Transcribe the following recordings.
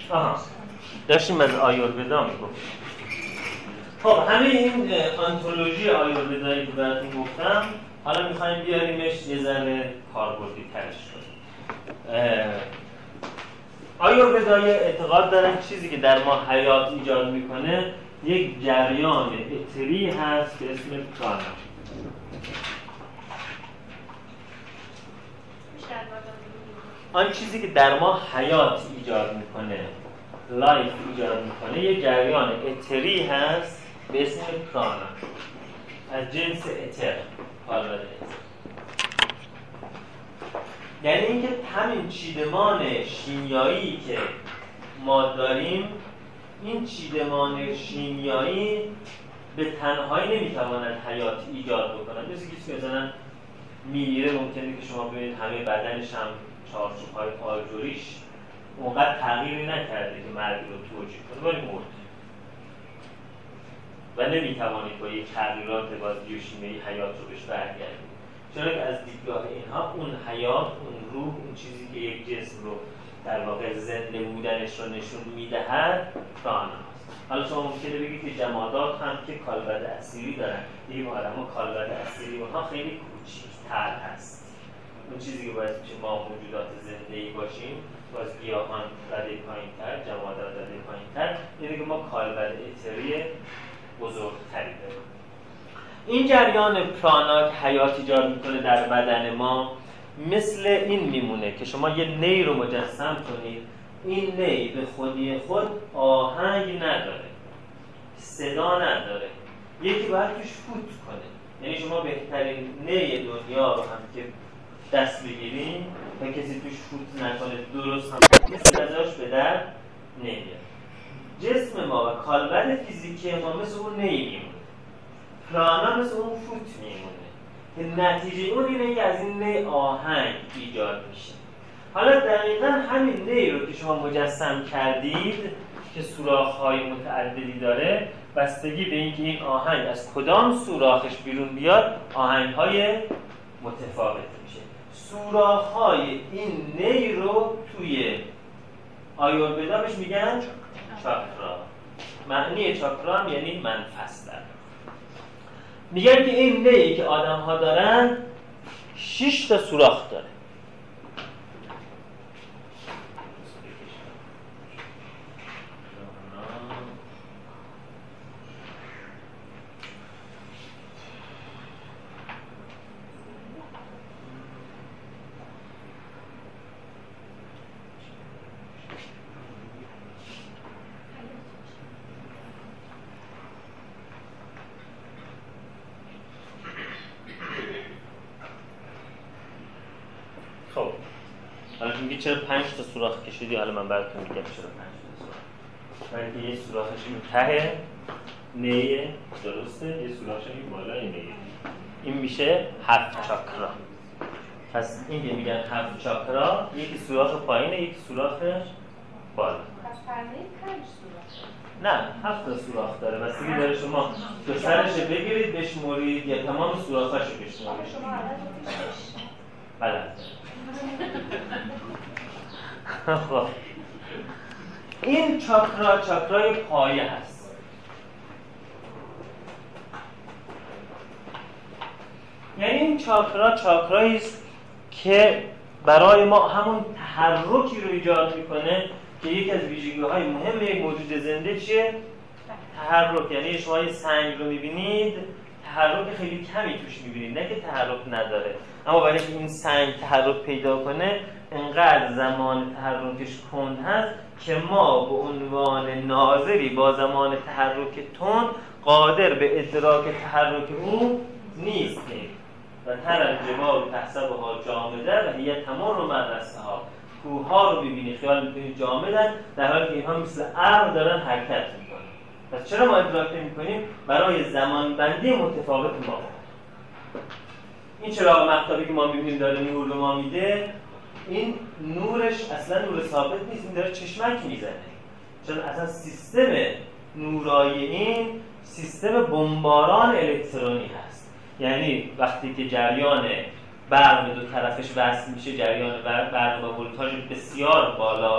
داشتیم از آیورودا میگفتیم. خب همه این آنتولوژی آیورویدایی که براتون گفتم حالا میخوایم بیاریمش یه ذره کاربردی ترش کنیم. آیورویدایی اعتقاد دارن چیزی که در ما حیات ایجاد میکنه یک جریان اتری هست به اسم پرانا. آن چیزی که در ما حیات ایجاد میکنه، لایف ایجاد میکنه، یک جریان اتری هست به اسم پرانا، از جنس اتر. حالا یعنی اینکه همین چیدمان شیمیایی که ما داریم، این چیدمان شیمیایی به تنهایی نمیتواند حیات ایجاد بکنن. مثل کسی که مثلا میمیره ممکنه که شما ببینید همه بدنش هم چارچوب‌های آجوریش اونقدر تغییری نکرده که مرگ رو توجیه کنه، ولی مرد و نمیتوانید با یک تغییرات باز بیوشیمیایی حیات رو بهش برگردید، چرا که از دیدگاه اینها اون حیات، اون روح، اون چیزی که یک جسم رو در واقع زنده بودنش رو نشون میدهد پرانا است. حالا شما ممکنه بگید که جمادات هم که کالبد اسیری دارن، دیگه آدم‌ها کالبد اسیری اونها خیلی کوچیک‌تر هست. اون چیزی که باعث میشه ما موجودات زنده‌ای باشیم، باز گیاهان رده پایین‌تر، جمادات رده پایین‌تر، یعنی که ما کالبد اتری بزرگتری داریم. این جریان پرانا که حیات ایجاد میکنه در بدن ما مثل این میمونه که شما یه نی رو مجسم کنید، این نی به خودی خود آهنگ نداره، صدا نداره، یکی باید توش فوت کنه. یعنی شما بهترین نی دنیا رو هم که دست بگیرین و کسی توش فوت نکنه درست هم مثل ازاش به در نمیاد. جسم ما و کالبد فیزیکی ما مثل اون نی میمونه، پرانا مثل اون فوت میمونه که نتیجه اون اینه که از این نی آهنگ ایجاد میشه. حالا دقیقا همین نی رو که شما مجسم کردید که سوراخ‌های متعددی داره، بستگی به اینکه این آهنگ از کدام سوراخش بیرون بیاد آهنگ‌های متفاوت میشه. سوراخ‌های این نی رو توی آیورودا بهش میگن چاکرا. معنی چاکرا هم یعنی منفس در. میگن که این نی که آدم‌ها دارن 6 تا سوراخ داره. میگه چرا 5 تا سوراخ کشیدی؟ حالا من براتون میگم چرا 5 تا سوراخ. برای اینکه یه سوراخش این ته نیه، درسته؟ یه سوراخش این بالای نیه. این میشه 7 چاکرا. پس این که میگن 7 چاکرا، یکی سوراخ پایینه، یکی سوراخ بالا. پس پرنده 5 سوراخ. نه، 7 تا سوراخ داره. بستگی داره شما دو سرش بگیرید بشمورید یا تمام سوراخاشو بشمورید. شما عدد 6. بله. خب این چاکرا چاکرای پایه هست. یعنی این چاکرا چاکرایی است که برای ما همون تحرکی رو ایجاد میکنه که یکی از ویژگی‌های مهم یک موجود زنده چیه؟ تحرک. یعنی شما یه سنگ رو میبینید تحرک خیلی کمی توش میبینید، نه که تحرک نداره، اما برای اینکه این سنگ تحرک پیدا کنه انقدر زمان تحرکش کند هست که ما به عنوان ناظری با زمان تحرک تند قادر به ادراک تحرک او نیستیم. و تر الجبال تحسبها جامده و هی تمر مدرسه‌ها. کوه‌ها رو ببینی خیال می‌کنی جامدن، در حالی که اینها مثل ابر دارن حرکت می‌کنن. پس چرا ما ادراک نمی‌کنیم؟ برای زمانبندی متفاوت ما. این چراغ مهتابی که ما می‌بینیم داره نور به ما میده، این نورش اصلا نور ثابت نیست، این داره چشمک میزنه. چون اصلا سیستم نورایی این سیستم بمباران الکترونی هست. یعنی وقتی که جریان برق به دو طرفش وصل میشه، جریان برق با ولتاژ بسیار بالا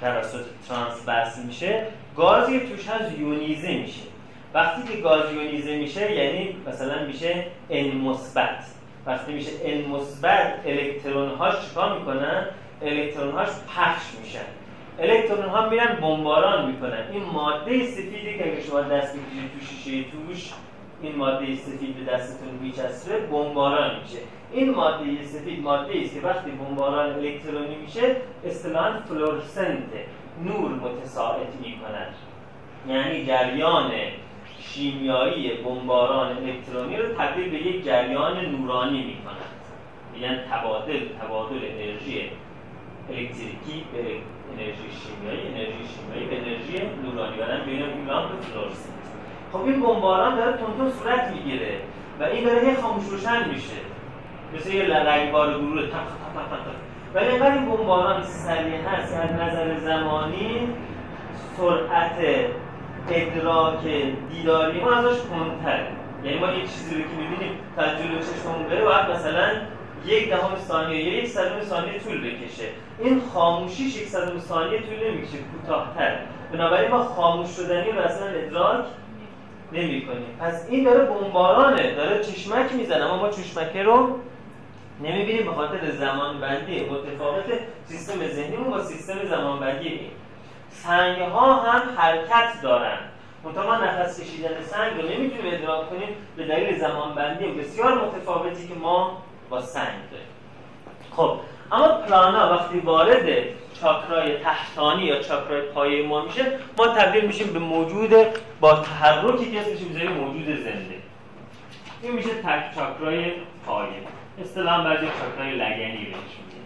توسط ترانس بس میشه، گازی توش هست یونیزه میشه. وقتی که گاز یونیزه میشه یعنی مثلا میشه N مثبت. وقتی میشه N مثبت الکترون‌هاش چیکار میکنن؟ الکترون‌هاش پخش میشن. الکترون‌ها میرن بمباران میکنن. این ماده سفیدی که اگه شما دست بگیرید تو شیشه توش، این ماده سفید به دستتون میچسبه، بمباران میشه. این ماده سفید ماده‌ای است که وقتی بمباران الکترونی میشه اصطلاحاً فلورسنته، نور متساعد میکند. یعنی جریان شیمیایی بمباران الکترونی رو تبدیل به یک جریان نورانی میکند. یعنی تبادل انرژی الکتریکی به انرژی شیمیایی به انرژی نورانی بدن بین این لامپ فلورسنت. خب این بمباران داره تون صورت میگیره و این داره هی خاموش روشن میشه، مثل یه رگبار گروه تق تق تق تق. ولی اینقدر این بمباران سریع هست از نظر زمانی سرعت ادراک دیداری ما ازش کمتره. یعنی ما یک چیزی رو که میبینیم تا جلو چشممون بره باید مثلا 1/10 ثانیه یا 1/100 ثانیه طول بکشه. این خاموشیش 1/100 ثانیه طول نمیکشه، کوتاه‌تر. بنابراین ما خاموش شدنی رو اصلا ادراک نمی‌کنیم. پس این داره بمبارانه، داره چشمک میزنه، اما ما چشمکه رو نمی‌بینیم به خاطر زمان بندی متفاوت سیستم ذهنیمون با سیستم زمان بندی این. سنگ‌ها هم حرکت دارن. منتها ما نفس کشیدن سنگ رو نمی‌تونیم ادراک کنیم به دلیل زمان بندی بسیار متفاوتی که ما با سنگ داریم. خب اما پرانا وقتی وارد چاکرای تحتانی یا چاکرای پایه ما میشه، ما تبدیل میشیم به موجود با تحرکی که اسمش میذاریم موجود زنده. این میشه تک چاکرای پایه. اصطلاحاً بعضی چاکرای لگنی بهش میگن.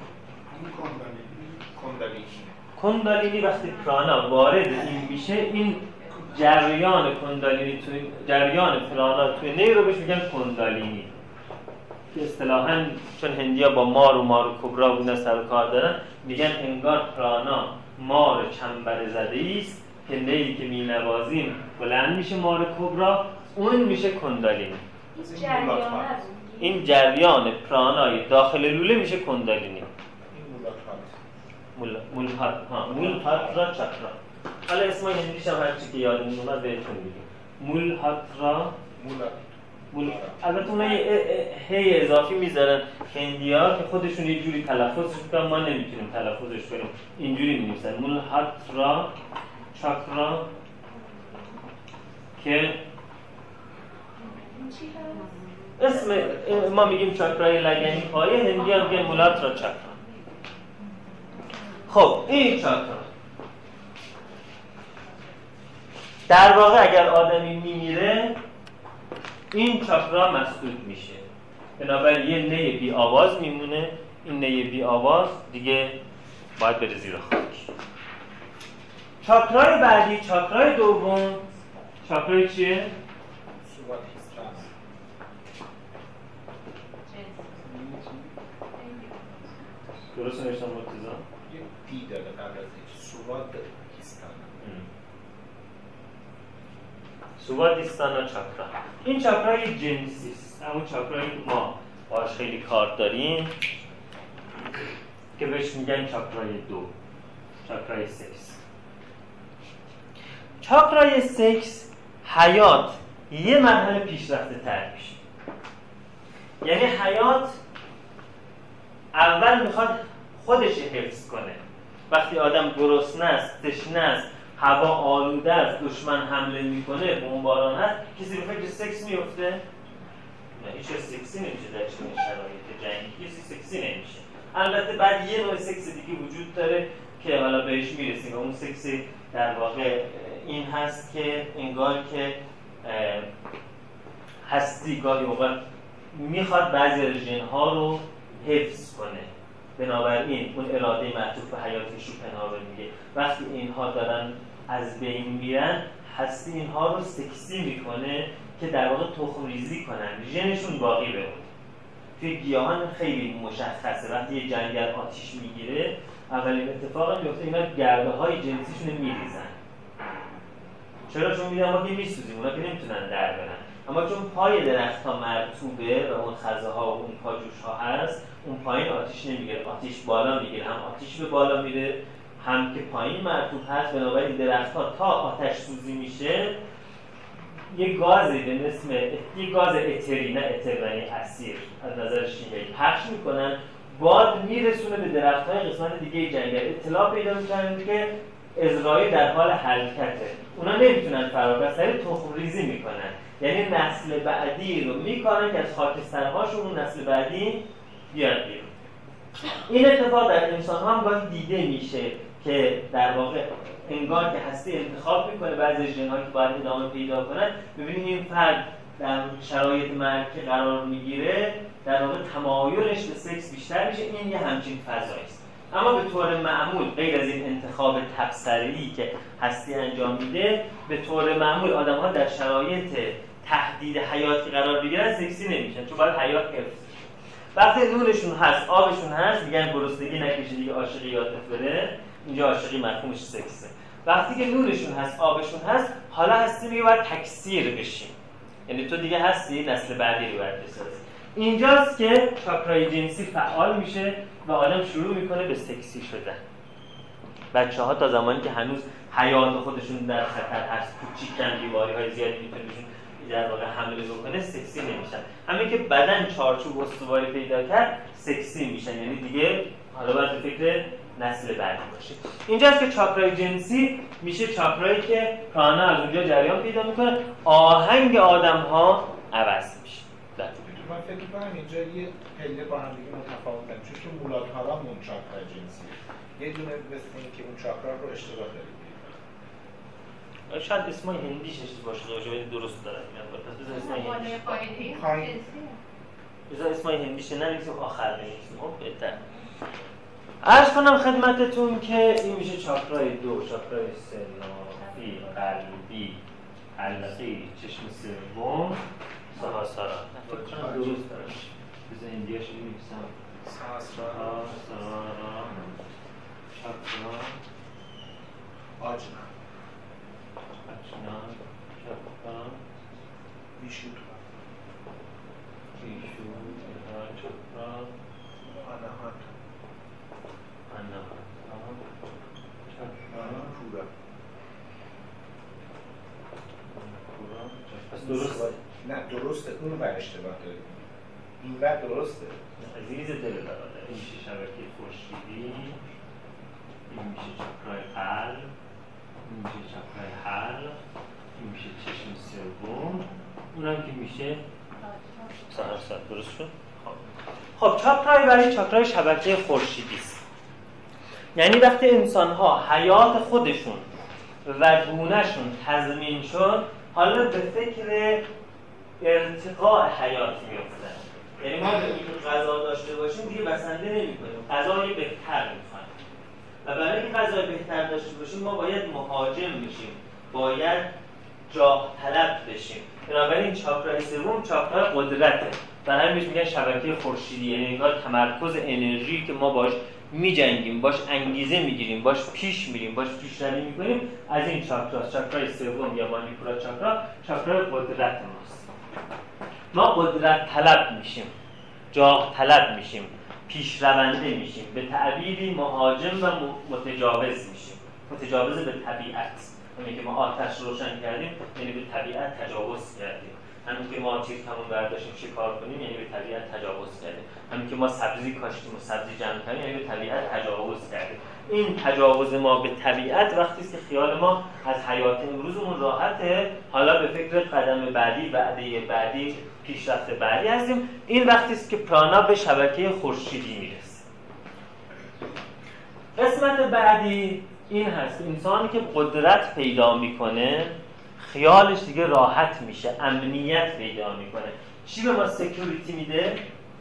کندالینی وقتی پرانا وارد این میشه، این جریان کندالینی جریان پرانا توی نی رو بهش میگن کندالینی. که اصطلاحاً چون هندی‌ها با مار و کبرا بودن سر و کار دارن، میگن انگار پرانا مار چنبر زده است که نی که مینوازیم بلند میشه مار کبرا، اون میشه کندالینی. این جریان پرانای داخل لوله میشه کندالینی. مولهاترا چاکرا. حالا اسم هندیش هم هرچی که یادمون اومد بهتون میگیم. مولهاترا. البته اونها هی اضافی میذارن هندی‌ها که خودشون یه جوری تلفظش میکنن، ما نمیتونیم تلفظش کنیم. اینجوری می‌نویسن مولهاترا چاکرا که اسم ما میگیم چاکرای لگنی پایه، هندی‌ها میگن مولهاترا چاکرا. خب این چاکرا در واقع اگر آدمی میمیره این چاکرا مسدود میشه، بنابراین یه نی بی آواز میمونه. این نی بی آواز دیگه باید بره زیر خاک. چاکرای بعدی، چاکرای دوم، چاکرای چیه؟ درست نوشتم مرتضی؟ یه دی داره قبل از سوادیستانا چاکرا. این چاکرای جنسی است، همون چاکرایی که ما باهاش خیلی کار داریم که بهش میگن چاکرای 2، چاکرای سکس. چاکرای سکس حیات یه مرحله پیشرفته تر میشه. یعنی حیات اول میخواد خودش حفظ کنه. وقتی آدم گرسنه است، تشنه است، هوا آلوده است، دشمن حمله میکنه، بمباران هست، کسی به فکر سکس میفته؟ نه، هیچ سکسی نمیشه در چنین شرایط جنگی، کسی سکسی نمیشه. البته بعد یه نوع سکس دیگه وجود داره که حالا بهش میرسیم. اون سکس در واقع این هست که انگار که هستی گاهی اوقات میخواد بعضی از ژن‌ها رو حفظ کنه، بنابراین اون اراده معطوف به حیاتش رو پنهان میگه. وقتی اینها دارن از بین میرن، هستی اینها رو سکسی میکنه که در واقع تخم ریزی کنن، ژنشون باقی بمونه. توی گیاهان خیلی مشخصه وقتی یه جنگل آتیش میگیره، اولین اتفاقی میفته اینا گرده های جنسیشون رو میریزن. چرا؟ چون میدن ما که میسوزیم، اونا که نمیتونن در برن. اما چون پای درخت ها مرطوبه و اون خزه ها و اون پاجوش ها هست، اون پایین آتیش نمیگیره، آتیش بالا میگیره. هم آتیش به بالا میره، هم که پایین مرطوب هست، بنابراین درخت‌ها تا آتش سوزی میشه یه گازی به اسم یه گاز اتری، نه اتر یعنی اسیر، از نظر شیمیایی پخش میکنن، باد میرسونه به درخت‌های قسمت دیگه جنگل. اطلاع پیدا میکنن که اسرائیل در حال حرکته، اونا نمیتونن فرار کنن، سریع تخم ریزی میکنن، یعنی نسل بعدی رو میکنن که از خاکسترهاشون اون نسل بعدی بیاد بیرون. این اتفاق در انسان ها هم گاهی دیده میشه که در واقع انگار که هستی انتخاب میکنه بعضی از ژن‌ها که باید ادامه پیدا کنن. ببینید این فرد در شرایط مرگ که قرار میگیره در واقع تمایلش به سکس بیشتر میشه، این یه همچین فضایی است. اما به طور معمول غیر از این انتخاب تبصره‌ای که هستی انجام میده، به طور معمول آدم‌ها در شرایط تهدید حیاتی قرار بگیرن سکسی نمیشن، چون باید حیات حفظ شه. وقتی نونشون هست، آبشون هست، میگن گرسنگی نکشه دیگه عاشقی یادت بره. اینجا عاشقی مفهومش سکسه. وقتی که نونشون هست، آبشون هست، حالا هستی میگه باید تکثیر بشیم، یعنی تو دیگه هستی نسل بعدی رو باید بسازی. اینجاست که چاکرای جنسی فعال میشه و آدم شروع میکنه به سکسی شدن. بچه‌ها تا زمانی که هنوز حیات خودشون در خطر هست، کوچیکن، بیماری‌های زیادی میتونه بهشون در واقع حمله بکنه، سکسی نمیشن. همین که بدن چارچوب استواری پیدا کرد، سکسی میشن، یعنی دیگه حالا باید فکر نسل بعدی باشه. اینجاست که چاکرای جنسی میشه چاکرایی که پرانا از اونجا جریان پیدا میکنه، آهنگ آدم‌ها عوض میشه. من فکر می‌کنم اینجا یه پله با هم دیگه متفاوتن، چون که مولادهارا اون چاکرا جنسی یه دونه مثل این که اون چاکرا رو اشتباه دارید. شاید اسمای هندیش اشتباه شده باشه، ولی درست دارن میاد. پس بذار اسمای هندیش. بذار اسمای هندیش ننویسیم، آخر بنویسیم. خب بهتر. عرض کنم خدمتتون که این میشه چاکرای دو، چاکرای سنافی، قلبی، حلقی، چشم سوم، سهاسرا. فکر کنم درست دارم. بذار هندیاش رو بنویسم. سهاسرا، چاکرا، آجنا، چاکرا، ویشودھا، چاکرا، آناهاتا، چاکرا، پورا. پس درست؟ نه درسته، اون بر اشتباه داریم، این بر درسته. عزیز دل برادر، این میشه شبکه خورشیدی، این میشه چاکرای قلب، این میشه چاکرای حلق، این میشه چشم سوم، اونم که میشه سهاسرا. درست شد؟ خب چاکرای برای چاکرای شبکه خورشیدی است. یعنی وقتی انسان‌ها حیات خودشون و گونه‌شون تضمین شد، حالا به فکر ارتقاء حیات می‌افتن. یعنی ما به اینکه غذا داشته باشیم دیگه بسنده نمی‌کنیم، غذای بهتر می‌خوایم. و برای اینکه غذای بهتر داشته باشیم ما باید مهاجم بشیم، باید جاه طلب بشیم. بنابراین چاکرای سوم چاکرای قدرته. برای همین میگن شبکه خورشیدی، یعنی انگار تمرکز انرژی که ما باش میجنگیم، باش انگیزه میگیریم، باش پیش میریم، باش پیشروی میکنیم، از این چاکراست. چاکرای سوم یا مانیپورا چاکرا، چاکرای قدرت ماست. ما قدرت طلب میشیم، جاه طلب میشیم، پیشرونده میشیم، به تعبیری مهاجم و متجاوز میشیم، متجاوز به طبیعت. همین که ما آتش روشن کردیم یعنی به طبیعت تجاوز کردیم. همین که ما تیرکمون برداشتیم شکار کنیم یعنی به طبیعت تجاوز کردیم. همین که ما سبزی کاشتیم و سبزی جمع کردیم یعنی به طبیعت تجاوز کردیم. این تجاوز ما به طبیعت وقتی است که خیال ما از حیات امروزمون راحته، حالا به فکر قدم بعدی، وعده بعدی، پیشرفت بعدی هستیم. این وقتی است که پرانا به شبکه خورشیدی میرسه. قسمت بعدی این هست، انسانی که قدرت پیدا میکنه خیالش دیگه راحت میشه، امنیت پیدا میکنه. چی به ما سکیوریتی میده؟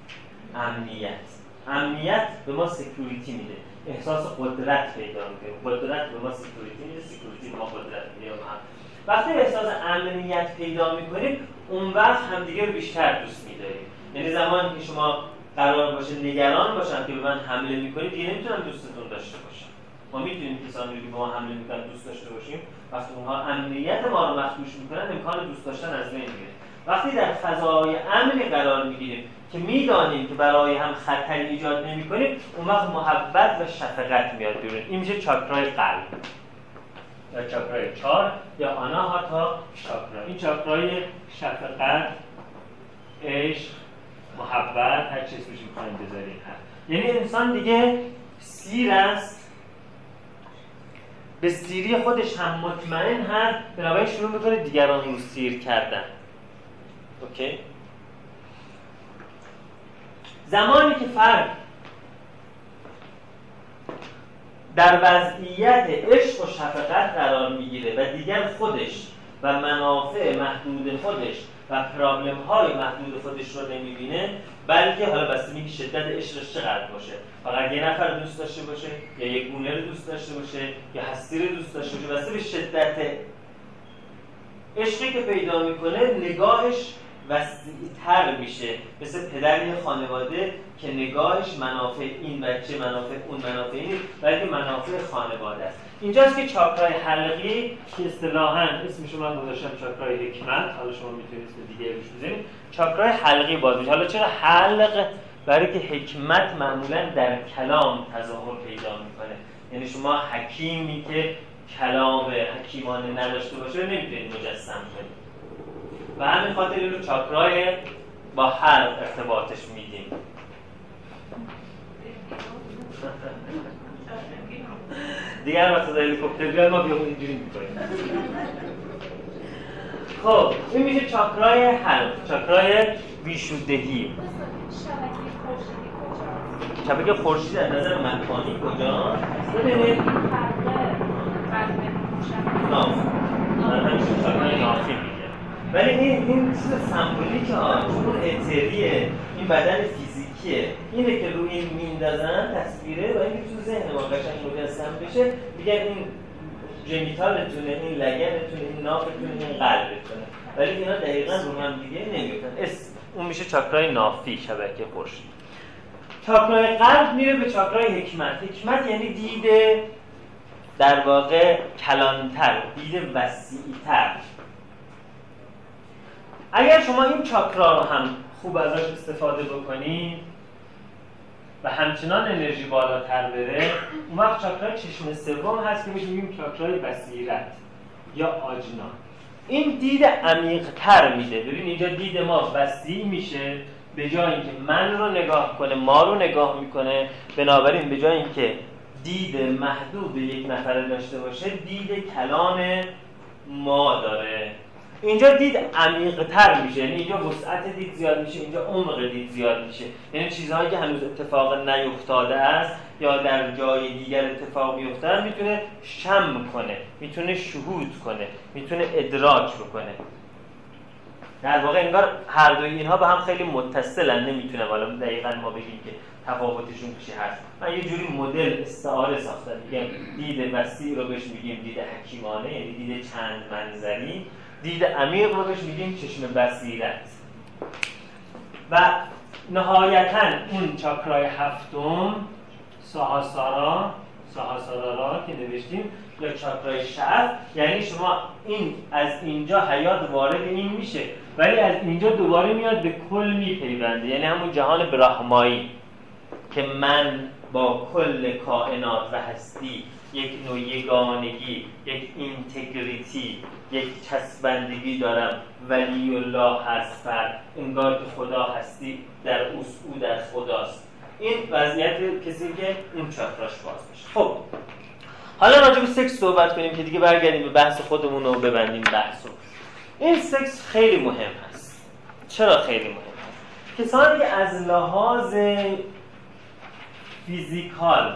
امنیت به ما سکیوریتی میده، احساس قدرت پیدا میکنه. قدرت به ما سکیوریتی میده، سکیوریتی به ما قدرت میده. وقتی احساس امنیت پیدا میکنیم اون وقت همدیگه رو بیشتر دوست میداریم. یعنی زمانی که شما قرار باشه نگران باشن که به من حمله میکنید دیگه نمیتونم دوستتون داشته باشم. ما میتونیم کسانی رو که به ما حمله میکنن دوست داشته باشیم، وقتی اونها امنیت ما رو مخدوش میکنن امکان دوست داشتن از بین میره. وقتی در فضای امنی قرار میگیریم که میدانیم که برای هم خطر ایجاد نمی‌کنیم، اون وقت محبت و شفقت میاد بیرون. این میشه چاکرای قلب یا چاکرای 4 یا آناهاتا چاکرا. این چاکرای شفقت، عشق، محبت، هر چیزی میشه می‌خوایم بذاریم هست. یعنی انسان دیگه سیر است، به سیری خودش هم مطمئن هست، بنابراین شروع میکنه دیگران رو سیر کردن. اوکی؟ زمانی که فرد در وضعیت عشق و شفقت قرار میگیره و دیگر خودش و منافع محدود خودش و پرابلم های محدود خودش رو نمیبینه، بلکه حالا بستگی که شدت عشقش چقدر باشه، فقط یه نفر دوست داشته باشه یا یک گونه رو دوست داشته باشه یا هستی رو دوست داشته باشه، بسته به شدت عشقی که پیدا میکنه نگاهش وسیع‌تر میشه. مثل پدر یه خانواده که نگاهش منافع این بچه، منافع اون، منافع این، بلکه منافع خانواده است. اینجاست که چاکرای حلقی که اصطلاحاً اسمش رو من گذاشتم چاکرای حکمت، حالا شما میتونید اسم دیگه روش بزنید، چاکرای حلقی باز میشه. حالا چرا حلق؟ برای که حکمت معمولاً در کلام تظاهر پیدا میکنه. یعنی شما حکیمی که کلام حکیمانه نداشته باشه نمیتونید مجسم کنید. و همین خاطر این رو چاکرای با حلق ارتباطش میدیم. دیگر وقت هلیکوپتر بیاد ما بیامون اینجوری میکنیم. خب این میشه چاکرای حلق، چاکرای ویشودهی. شبکه خورشیدی از نظر مکانی کجاست؟ ببینید من همیشه چاکرای نافی میگم، ولی این چیز سمبولیکه ها، چون اتریه، این بدن فیزیکیه، اینه که روی این میندازن تصویره و اینکه تو ذهن ما قشنگ مجسم بشه، میگن این ژنیتالتونه، این لگنتونه، این نافتونه، این قلبتونه، ولی اینا دقیقاً رو هم دیگه نمیفتن. اون میشه چاکرای نافی، شبکه خورشید. چاکرای قلب میره به چاکرای حکمت. حکمت یعنی دید در واقع کلانتر، دید وسیع‌تر. اگر شما این چاکرا رو هم خوب ازش استفاده بکنید و همچنان انرژی بالاتر بره، اون وقت چاکرای چشم سوم هست که میگیم چاکرای بصیرت یا آجنا. این دید عمیق‌تر میده. ببین اینجا دید ما وسیع میشه، به جای اینکه من رو نگاه کنه ما رو نگاه میکنه، بنابراین به جای اینکه دید محدود به یک نفر داشته باشه، دید کلان ما داره. اینجا دید عمیق‌تر میشه، یعنی اینجا وسعت دید زیاد میشه، اینجا عمق دید زیاد میشه. یعنی چیزهایی که هنوز اتفاق نیفتاده است یا در جای دیگر اتفاق میفته میتونه شم کنه، میتونه شهود کنه، میتونه ادراک بکنه. در واقع انگار هر دوی اینها به هم خیلی متصلن. نمیتونه حالا دقیقاً ما بگیم که تفاوتشون چی هست. من یه جوری مدل استعاره ساختم، میگم دید وسیع رو بهش میگیم دید حکیمانه، یعنی دید چند منظری. دید عمیق رو بهش میگیم چشم بصیرت. و نهایتاً اون چاکرای هفتم ساهاسارا که نوشتیم، یا چاکرای شعف، یعنی شما این از اینجا حیات وارد این میشه ولی از اینجا دوباره میاد به کل میپیونده، یعنی همون جهان براهمایی که من با کل کائنات و هستی یک نوع یگانگی، یک اینتگریتی، یک چسبندگی دارم. ولی الله هست فرد، انگار که خدا هستی در اوست، او در خداست. این وضعیت کسی که اون چاکراش باز میشه. خب حالا راجع به سکس صحبت کنیم که دیگه برگردیم به بحث خودمون رو ببندیم بحثو. این سکس خیلی مهم هست. چرا خیلی مهم هست؟ کسانی که از لحاظ فیزیکال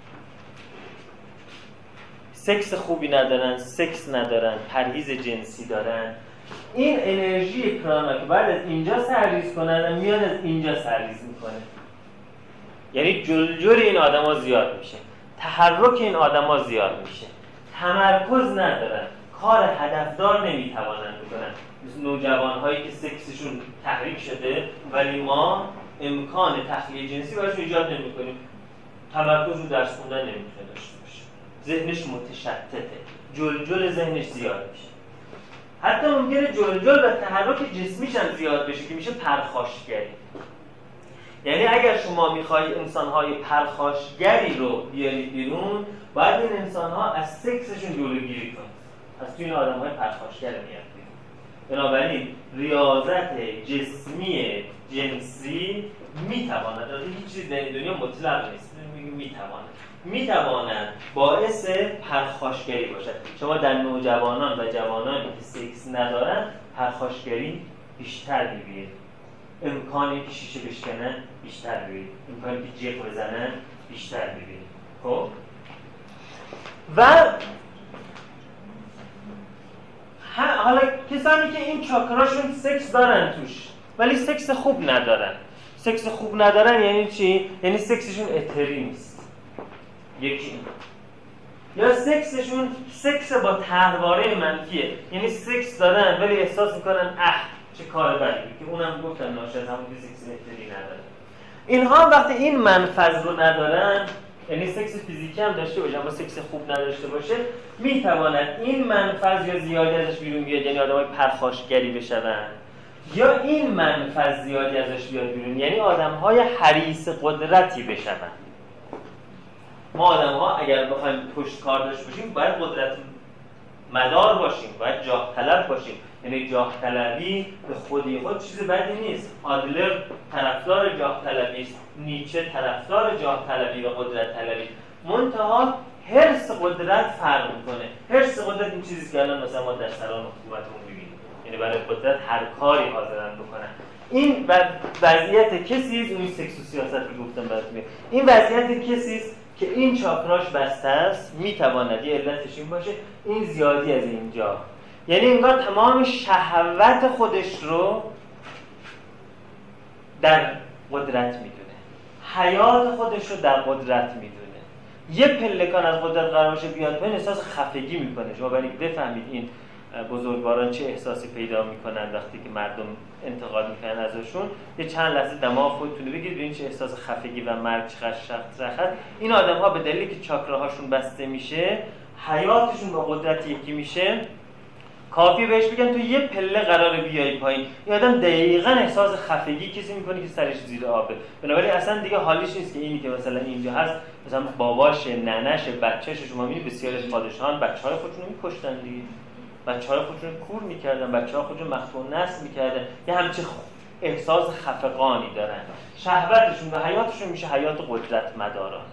سکس خوبی ندارن، سکس ندارن، پرهیز جنسی دارن، این انرژی پرانا که بعد از اینجا سرریز کنن میاد از اینجا سرریز میکنه. یعنی جلجل این آدما زیاد میشه، تحرک این آدما زیاد میشه، تمرکز ندارن، کار هدفدار نمیتوانند بکنن. مثل نوجوانهایی که سکسشون تحریک شده ولی ما امکان تخلیه جنسی براش ایجاد نمیکنیم، تمرکز رو درس خوندن نمیتونه داشته باشه، ذهنش متشتته، جلجل ذهنش زیاد میشه. حتی ممکنه جلجل و تحرک جسمیش هم زیاد بشه که میشه پرخاشگری. یعنی اگر شما میخواهید انسان‌های پرخاشگری رو بیارید بیرون، باید این انسان‌ها از سکسشون جلوگیری کنید. از توی این آدم‌های پرخاشگر میاد بیرون. بنابراین ریاضت جسمی جنسی میتواند، هیچ چیز در این دنیا مطلق نیست، میتواند باعث پرخاشگری باشد. شما در نوجوانان و جوانانی که سکس ندارن پرخاشگری بیشتر می‌بینید. امکانی که شیشه بشکنن بیشتر می‌بینید. امکانی که جیغ بزنن بیشتر می‌بینید. خب و حالا کسانی که این چاکراشون سکس دارن توش ولی سکس خوب ندارن. سکس خوب ندارن یعنی چی؟ یعنی سکسشون اتری نیست. یکی یا سکسشون سکس با طرحواره منفیه، یعنی سکس دارن ولی احساس میکنن چه کار بدی، که اونم گفتن ناشی از همون سکس اتری ندارن. اینها وقتی این منفذ رو ندارن، یعنی سکس فیزیکی هم داشته باشه اما سکس خوب نداشته باشه، میتواند این منفذ یا زیادی ازش بیرون بیاد، یعنی آدمای پرخاشگری بشن، یا این منفذ زیادی ازش بیاد بیرون، یعنی آدم‌های حریص قدرتی بشن. ما آدم‌ها اگر بخوایم پشت کار داشته باشیم باید قدرت مدار باشیم، باید جاه طلب باشیم. یعنی جاه طلبی به خودی خود چیز بدی نیست. آدلر طرفدار جاه طلبی است، نیچه طرفدار جاه طلبی و قدرت طلبی. منتها حرص قدرت فرق میکنه. حرص قدرت این چیزی که الان مثلا ما در سران حکومتمون می‌بینیم، یعنی برای قدرت هر کاری حاضرن بکنن. این وضعیت کسی است، اون سکس و سیاست رو گفتم براتون. این وضعیت کسی است که این چاکراش بسته است، میتواند یه علتش این باشه این زیادی از اینجا، یعنی انگار تمام شهوت خودش رو در قدرت میدونه، حیات خودش رو در قدرت میدونه. یه پلکان از قدرت قرار باشه بیاد پایین احساس خفگی میکنه. شما برای بفهمید این بزرگواران چه احساسی پیدا میکنن وقتی که مردم انتقاد میکنن ازشون، یه چند لحظه دماغ خودتون رو بگیرید ببینید چه احساس خفگی و مرگ چقدر سخت. این آدم‌ها به دلیلی که چاکراهاشون بسته میشه، حیاتشون با قدرت یکی میشه، کافی بهش بگن تو یه پله قراره بیای پایین، این آدم دقیقاً احساس خفگی کسی میکنه که سرش زیر آبه. بنابراین اصلا دیگه حالیش نیست که اینی که مثلا اینجا هست مثلا باباش، ننه‌ش، بچه‌ش. شما میبینید بسیاری از پادشاهان بچه‌های خودشون رو می‌کشتن دیگه، بچه‌های خودشون رو کور می‌کردن، بچه‌ها خودشون مختون نسل می‌کردن. یه همچین احساس خفقانی دارن. شهوتشون و حیاتشون میشه حیات قدرت مداران.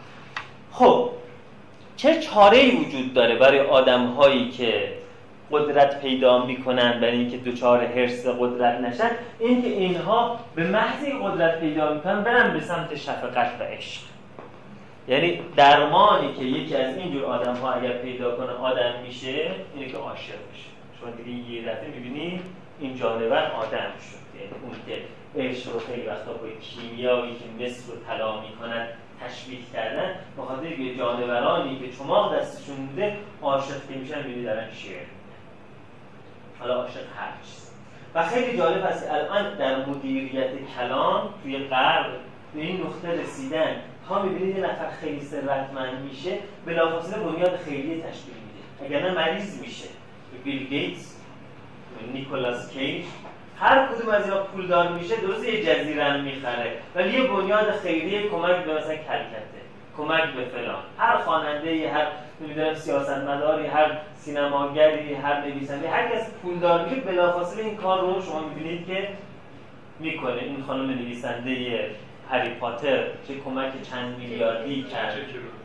خب چه چاره‌ای وجود داره برای آدم‌هایی که قدرت پیدا میکنن برای اینکه دوچار حرص قدرت نشن؟ این که اینها به محض قدرت پیدا میکنن برن به سمت شفقت و عشق. یعنی درمانی که یکی از اینجور آدم‌ها اگر پیدا کنه آدم میشه اینه که عاشق بشه. شما دیگه یه دفعه میبینی این جانور آدم شد. یعنی اون که عشق رو خیلی وقتا با کیمیایی که مس رو طلا میکنن تشبیه کردن، بخاطر یه جانورانی که چماق دستشون بوده عاشق که میشن میبینی دارن شعر. حالا عاشق هر چیز. و خیلی جالب هست الان در مدیریت کلام توی غرب به این نقطه رسیدن تا میبینید یه نفر خیلی ثروتمند میشه بلافاصله بنیاد خیریه تشکیل میده، اگر نه مریض میشه. بیل گیتس، نیکولاس کیج، هر کدوم از اینا پولدار میشه درسته یه جزیره میخره ولی یه بنیاد خیریه کمک به مثلا کلکته، کمک به فلان. هر خواننده، هر نمیدونم سیاستمداری، هر سینماگری، هر نویسنده، هر کس پولدار میشه بلافاصله این کار رو شما میبینید که میکنه. این خانم نویسنده هری پاتر چه کمک چند میلیاردی کرد،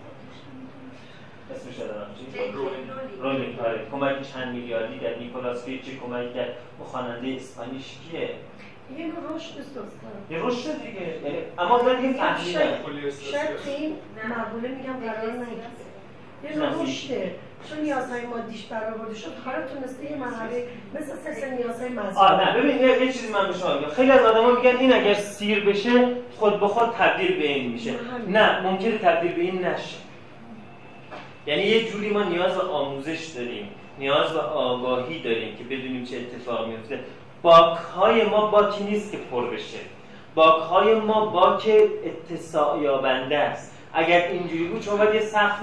اسمش دارم چی؟ رولینگ. کمک چند میلیاردی کرد. نیکولاس کیج چه کمک کرد؟ اون خواننده اسپانیش کیه؟ یه رشد است. یه رشد دیگه. یعنی اما من دیگه فهمیدم شاید این مقوله میگم قرار نگیره. یه رشده. چون نیازهای مادیش برآورده شد، حالا تونسته یه مرحله مثل سلسله نیازهای مذهبی. نه ببین یه چیزی من به شما میگم. خیلی از آدما میگن این اگر سیر بشه خود به خود تبدیل به این میشه. نه، ممکنه تبدیل به این نشه. یعنی یه جوری ما نیاز به آموزش داریم، نیاز به آگاهی داریم که بدونیم چه اتفاقی میفته. باک‌های ما باکی نیست که پر بشه. باک‌های ما باک اتساع یابنده است. اگر اینجوری بود شما باید یه سقف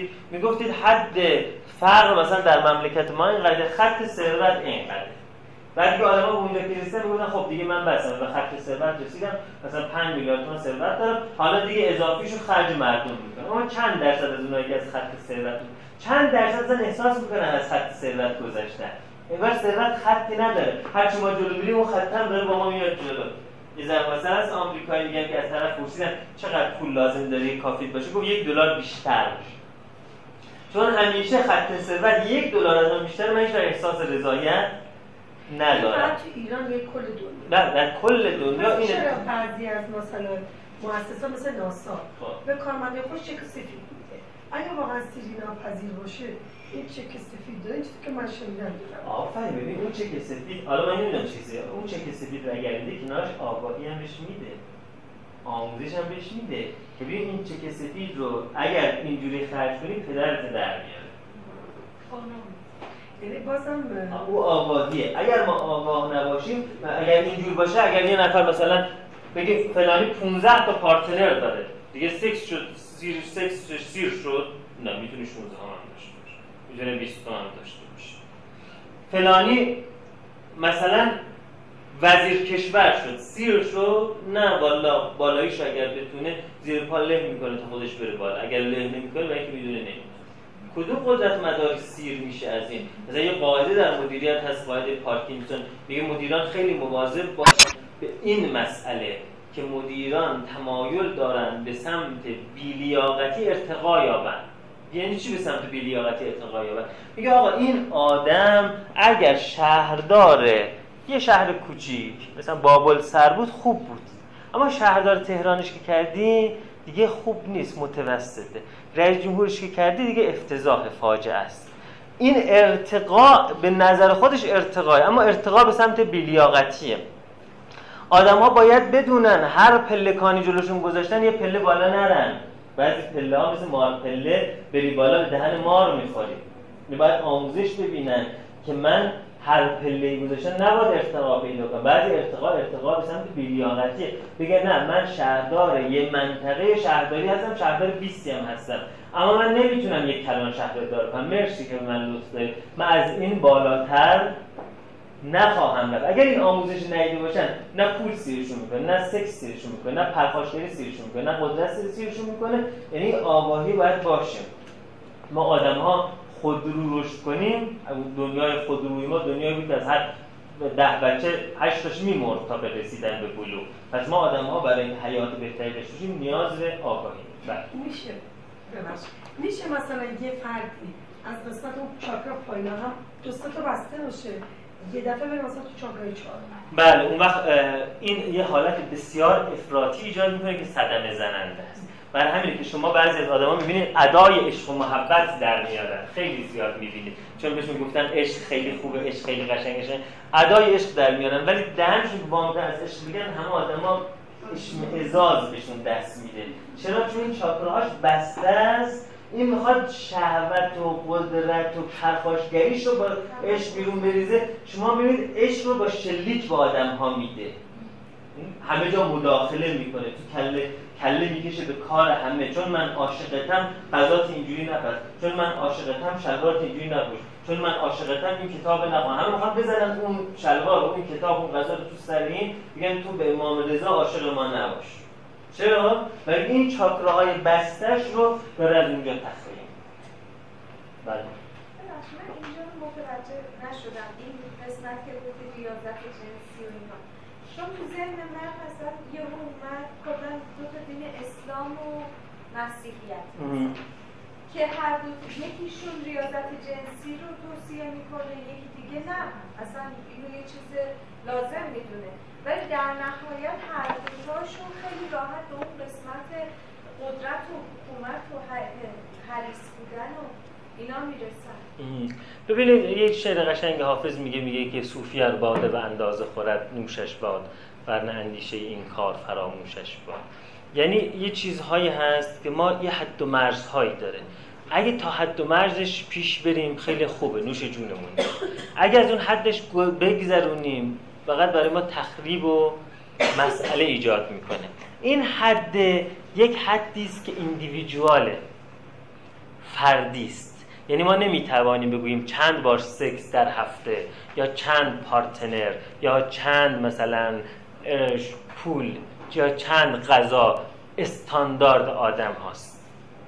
میگفتید حد فقر مثلا در مملکت ما اینقدر، خط ثروت اینقدر. بعد که آدم‌ها به اونجا که رسیدن میگفتن خب دیگه من بسم به خط ثروت رسیدم، مثلا 5 میلیارد تومان ثروت دارم، حالا دیگه اضافیشو خرج مردم میکنم. اما چند درصد از اونایی که از خط ثروت، چند درصد اصلا احساس میکنن از خط ثروت گذشتن؟ اینور ثروت خطی نداره، هرچی ما جلو میریم اون خط هم داره با ما میاد جلو. یه ذره مثلا از آمریکایی میگن که از طرف پرسیدن چقدر پول لازم داری کافی باشه، گفت $1 بیشتر باشه. چون همیشه خط ثروت $1 از اون بیشتر، من هیچ احساس رضایت ندارم. فقط تو ایران یک کل دنیا. نه در کل دنیا اینه. چرا بعضی از مثلا مؤسسات مثل ناسا به کارمندای خوش چک سفید میده؟ اگه واقعا سیری ناپذیر باشه این چک سفید داره، این چیزی که من شنیدم. آفرین، ببین اون چک سفید، حالا من نمیدونم چیزیه، اون چک سفید رو اگر میده کنارش آگاهی هم بهش میده، آموزش هم بهش میده که ببین این چک سفید رو اگر اینجوری خرج کنی پدرت در میاره. یعنی بازم او آگاهیه. اگر ما آگاه نباشیم، اگر اینجور باشه، اگر یه نفر مثلا بگه فلانی 15 تا پارتنر داره دیگه، سکس شد، سیر شد، نه میتونه 16 هم داشته باشه، میتونه 20 هم داشته باشه. فلانی مثلا وزیر کشور شد، سیر شد، نه والا بالاییش اگر بتونه زیر پا له میکنه تا خودش بره بالا، اگر له نمیکنه و اینکه میدونه نمیکنه. کدوم قدرت مداری سیر میشه از این؟ مثلا یه قاعده در مدیریت هست، قاعده پارکینسون، میگه مدیران خیلی مواظب باشن به این مسئله که مدیران تمایل دارن به سمت بی‌لیاقتی ارتقا یابن. یعنی چی به سمت بی‌لیاقتی ارتقا یابن؟ میگه آقا این آدم اگر شهردار یه شهر کوچیک مثلا بابل سر بود خوب بود، اما شهردار تهرانش که کردی دیگه خوب نیست، متوسطه. رئیس جمهورش که کردی دیگه افتضاح، فاجعه است. این ارتقا به نظر خودش ارتقاه، اما ارتقا به سمت بی‌لیاقتیه. آدم‌ها باید بدونن هر پلکانی جلوشون گذاشتن یه پله بالا نرن. بعضی پله‌ها مثل مار پله بری بالا به دهن مار می‌خوری. باید آموزش ببینن که من هر پله‌ای گذاشتن نباید ارتقا پیدا کنم. بعضی ارتقا به سمت بی‌لیاقتیه. بگه نه من شهردار یه منطقه شهرداری هستم، شهردار 20 هم هستم، اما من نمیتونم یک کلان شهردار کنم. مرسی که به من لطف دارید، من از این بالاتر نخواهم رفت. اگر این آموزش ندیده باشن، نه پول سیرشون میکنه، نه سکس سیرشون میکنه، نه پرخاشگری سیرشون میکنه، نه قدرت سیرشون میکنه. یعنی آگاهی باید باشه. ما آدم‌ها خودرو رشد کنیم، دنیای خودروی ما دنیایی بود که از هر 10 بچه 8 تاش میمرد تا به رسیدن به بلوغ. پس ما آدم‌ها برای این حیات بهتری داشته باشیم نیاز به آگاهی. میشه مثلا یه فردی از قسمت اون چاکرا پایین هم 2 تا بسته باشه، یه دفعه بریم مثلا تو چاکرای 4. بله، اون وقت این یه حالت بسیار افراطی ایجاد میکنه که صدمه زننده است. برای همینه که شما بعضی از آدما میبینید ادای عشق و محبت در میارن، خیلی زیاد میبینید، چون بهشون گفتن عشق خیلی خوبه، عشق خیلی قشنگه، ادای عشق در میارن، ولی دهنشون وامده از عشق میگن، همه آدما اشمئزاز بهشون دست میده. چرا؟ چون این چاکراهاش بسته است. این میخواد شهوت و قدرت و پرخاشگریش رو با عشق بیرون بریزه. شما میبینید عشق رو با شلیک به آدم‌ها میده، همه جا مداخله میکنه، تو کله میکشه به کار همه. چون من عاشقتم غذات اینجوری نپز، چون من عاشقتم شلوارت اینجوری نپوش، چون من عاشقتم این کتاب نخوان. همه میخوان بزنن اون شلوار و اون کتاب اون غذا رو تو سر این، میگن تو به امام رضا عاشق ما نباش. چرا؟ برای این چاکراهای بستش رو داره از اونجا تخریب. بله. من اینجا رو متوجه نشدم، این قسمت که گفتی ریاضت جنسی و اینا، چون تو ذهن من مثلا یه اومد کلا دو تا دین اسلام و مسیحیت که هر دو یکیشون ریاضت جنسی رو توصیه میکنه، یکی دیگه نه، اصلا اینو یه چیز لازم میدونه، ولی در نهایت هر دوتاشون خیلی راحت به اون قسمت قدرت و حکومت و حریص بودن و اینا میرسن. ببینید یک شعر قشنگ حافظ میگه که صوفی ار باده به اندازه خورد نوشش باد، ورنه اندیشه این کار فراموشش باد. یعنی یه چیزهایی هست که ما یه حد و مرزهایی داره، اگه تا حد و مرزش پیش بریم خیلی خوبه، نوش جونمون. اگه از اون حدش بگذرونیم فقط برای ما تخریب و مسئله ایجاد میکنه. این حد یک حدی است که ایندیویدواله، فردی است، یعنی ما نمیتوانیم بگوییم چند بار سکس در هفته یا چند پارتنر یا چند مثلا پول یا چند غذا استاندارد آدم هاست.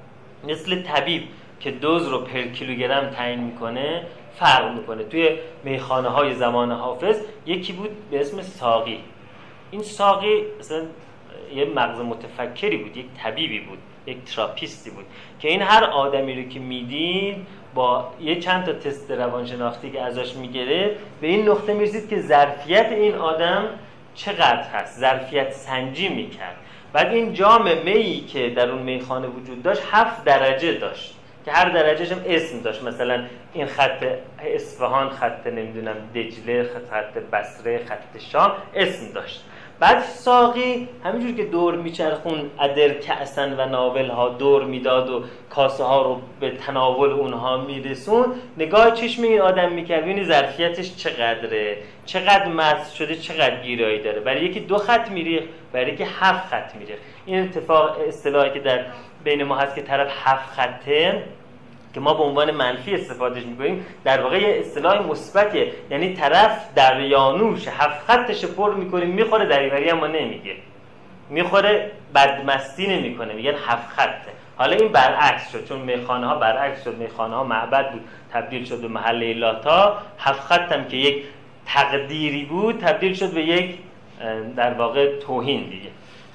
مثل طبیب که دوز رو پر کیلوگرم تعیین میکنه فرق میکنه. توی میخانه های زمان حافظ یکی بود به اسم ساقی. این ساقی اصلا یه مغز متفکری بود، یک طبیبی بود، یک تراپیستی بود که این هر آدمی رو که میدید با یه چند تا تست روانشناختی که ازش میگیره به این نقطه میرسید که ظرفیت این آدم چقدر هست، ظرفیت سنجی میکرد. بعد این جام میی که در اون میخانه وجود داشت 7 درجه داشت که هر درجهش هم اسم داشت. مثلا این خط اصفهان، خط نمیدونم دجله، خط بصره، خط شام اسم داشت. بعد ساقی همینجور که دور میچرخون ادر کأسن و ناول ها دور میداد و کاسه ها رو به تناول اونها میرسون، نگاه چشم این آدم میکرد ببینی ظرفیتش چقدره، چقدر مست شده، چقدر گیرایی داره. برای یکی 2 خط میریخت، برای یکی 7 خط میریخت. این اتفاق اصطلاحی که در بین ما هست که طرف 7 خطه که ما به عنوان منفی استفادهش میکنیم در واقع یه اصطلاح مثبتیه، یعنی طرف دریانوش 7 خطش پر میکنیم میخوره، دریوری اما نمیگه، میخوره بدمستی نمیکنه، میگن 7 خطه. حالا این برعکس شد، چون میخانه ها برعکس شد، میخانه ها معبد بود تبدیل شد به محله لاتا، 7 خط هم که یک تقدیری بود تبدیل شد به یک در واقع توهین دیگه.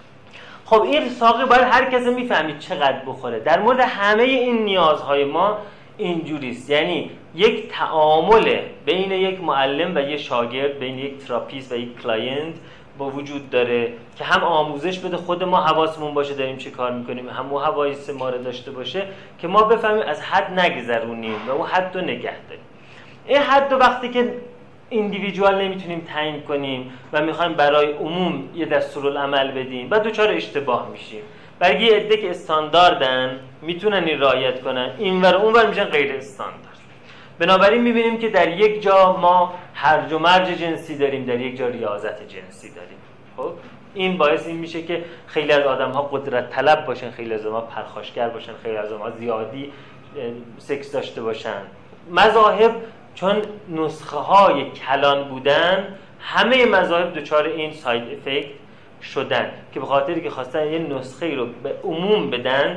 خب این ساقی باید هر کسی میفهمید چقدر بخوره. در مورد همه این نیازهای ما اینجوریست، یعنی یک تعامل بین یک معلم و یک شاگرد، بین یک تراپیست و یک کلاینت با وجود داره که هم آموزش بده، خود ما حواسمون باشه داریم چه کار میکنیم، هم او حواس ما رو داشته باشه که ما بفهمیم از حد نگذرونیم و اون حد رو نگه داریم. این حد رو وقتی که ایندیویدوال نمیتونیم تعیین کنیم و میخوایم برای عموم یه دستورالعمل بدیم و دوچار اشتباه میشیم. برای یه عده که استانداردن میتونن این رعایت کنن، اینور اونور میشن غیر استاندارد. بنابراین میبینیم که در یک جا ما هرج و مرج جنسی داریم، در یک جا ریاضت جنسی داریم. خب این باعث این میشه که خیلی از آدم‌ها قدرت طلب باشن، خیلی از آدم‌ها پرخاشگر باشن، خیلی از آدم‌ها زیادی سکس داشته باشن. مذاهب چون نسخه های کلان بودن، همه مذاهب دچار این ساید افکت شدن که به خاطری که خواستن یه نسخه رو به عموم بدن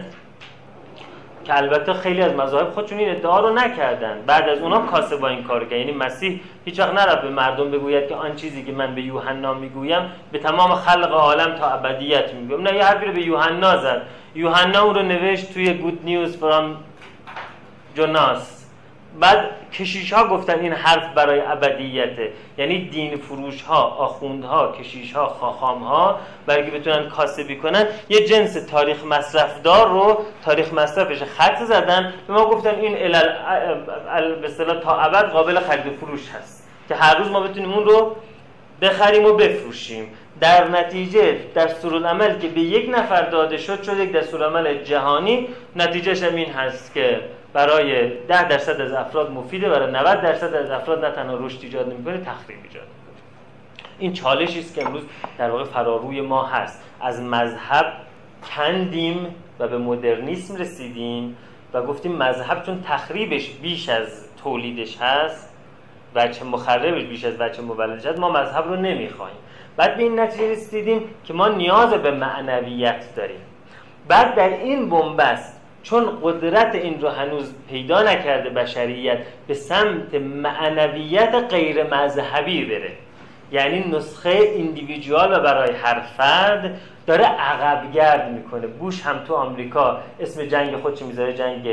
که البته خیلی از مذاهب خودشون این ادعا رو نکردن، بعد از اونها کاسه با این کار کرد. یعنی مسیح هیچ وقت نرفت به مردم بگوید که آن چیزی که من به یوحنا میگویم به تمام خلق عالم تا ابدیت میگم. نه، یه حرفی رو به یوحنا زد، یوحنا اون رو نوشت توی گود نیوز فرام جوناس. بعد کشیش ها گفتن این حرف برای ابدیته، یعنی دین فروش ها، آخوندها، کشیش ها، خاخام ها برای که بتونن کاسبی کنن یه جنس تاریخ مصرف دار رو تاریخ مصرفش خط زدن، به ما گفتن این به اصطلاح تا ابد قابل خرید و فروش هست که هر روز ما بتونیم اون رو بخریم و بفروشیم. در نتیجه دستورالعمل که به یک نفر داده شد یک دستورالعمل جهانی. نتیجهش هم این هست که برای 10% از افراد مفیده، برای 90% از افراد نه تنها رشد ایجاد نمی‌کنه، تخریب ایجاد می‌کنه. این چالشی است که امروز در واقع فراروی ما هست. از مذهب کندیم و به مدرنیسم رسیدیم و گفتیم مذهب چون تخریبش بیش از تولیدش هست، وجه مخربش بیش از وجه مولدش هست، ما مذهب رو نمی‌خوایم. بعد به این نتیجه رسیدیم که ما نیاز به معنویت داریم. بعد در این بنبست چون قدرت این رو هنوز پیدا نکرده بشریت به سمت معنویت غیر مذهبی بره، یعنی نسخه ایندیویدوال و برای هر فرد داره عقب گرد میکنه. بوش هم تو آمریکا اسم جنگ خودش میذاره جنگ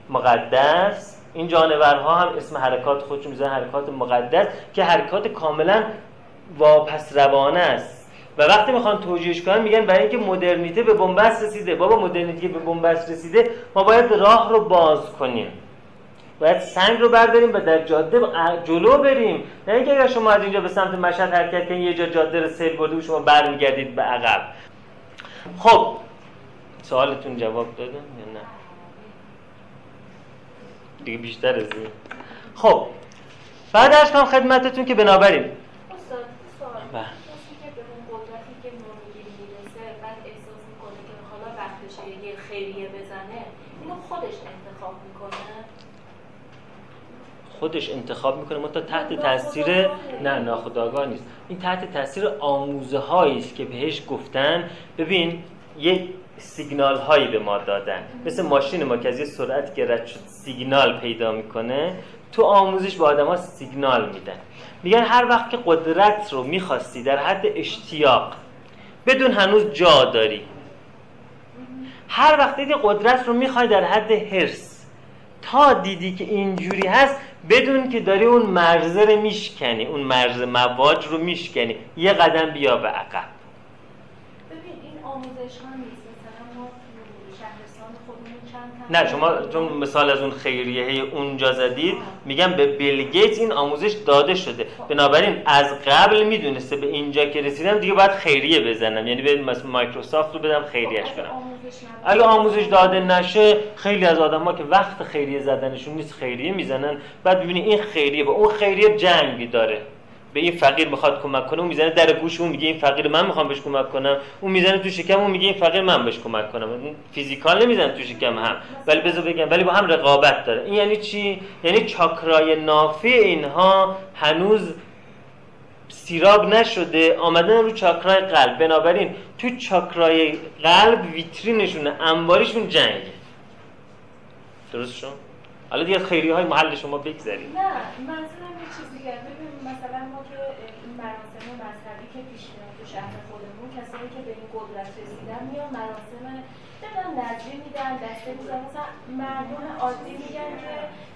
مقدس، این جانورها هم اسم حرکات خودش میذاره حرکات مقدس که حرکات کاملا واپس روانه است. و وقتی میخوان توجیهش کنن میگن برای اینکه مدرنیته به بنبست رسیده. بابا مدرنیته که به بنبست رسیده ما باید راه رو باز کنیم، باید سنگ رو برداریم و در جاده جلو بریم، نه اینکه اگر شما از اینجا به سمت مشهد حرکت کنید یه جا جاده رو سیل برده و شما برمیگردید به عقب. خب سوالتون جواب دادم یا نه؟ دیگه بیشتر از این. خب بعد از کنم خدمتتون که بنابراین خیریه بزنه، اینو خودش انتخاب میکنه؟ خودش انتخاب میکنه، منتها تحت تاثیر ناخودآگاه نیست. این تحت تاثیر آموزه هایی است که بهش گفتن ببین یک سیگنال هایی به ما دادن، مثل ماشین ما که از یه سرعت که رد شد سیگنال پیدا میکنه، تو آموزش به آدم ها سیگنال میدن. میگن هر وقت که قدرت رو میخواستی در حد اشتیاق بدون هنوز جا داری، هر وقت دیدی قدرت رو میخوای در حد حرص، تا دیدی که اینجوری هست بدون که داری اون مرزه رو میشکنی، اون مرز مواج رو میشکنی، یه قدم بیا به عقب. ببین این آموزش ها نیست، مثلا ما تو شهرستان خودمون چند نه شما چون مثال از اون خیریه اونجا زدید، میگم به بیل گیتس این آموزش داده شده، بنابراین از قبل میدونسته به اینجا که رسیدم دیگه باید خیریه بزنم، یعنی به مثلا مایکروسافت رو بدم خیریه‌اش کنم. اگه آموزش داده نشه خیلی از آدم‌ها که وقت خیریه زدنشون نیست خیریه میزنن، بعد ببینی این خیریه با اون خیریه جنگی داره، به این فقیر میخواد کمک کنه، اون میزنه در گوش اون میگه این فقیر من میخوام بهش کمک کنم، اون میزنه تو شکم اون میگه این فقیر من بهش کمک کنم. فیزیکال نمیزنه تو شکم هم، ولی بذار بگم ولی با هم رقابت داره. این یعنی چی؟ یعنی چاکرای نافی اینها هنوز سیراب نشده، آمدن رو چاکرای قلب، بنابراین تو چاکرای قلب ویترینشونه، انباریشون جنگه. درست شد؟ حالا دیگه خیریه های محل شما بگذاریم. نه منظورم یه چیزی دیگه، ببین مثلا ما که این مراسم مذهبی که پیش میاد تو شهر خودمون، کسایی که به این قدرت رسیدن میان مراسم نمیدونم نذری میدن، دسته میدن، مثلا مردم عادی میگن که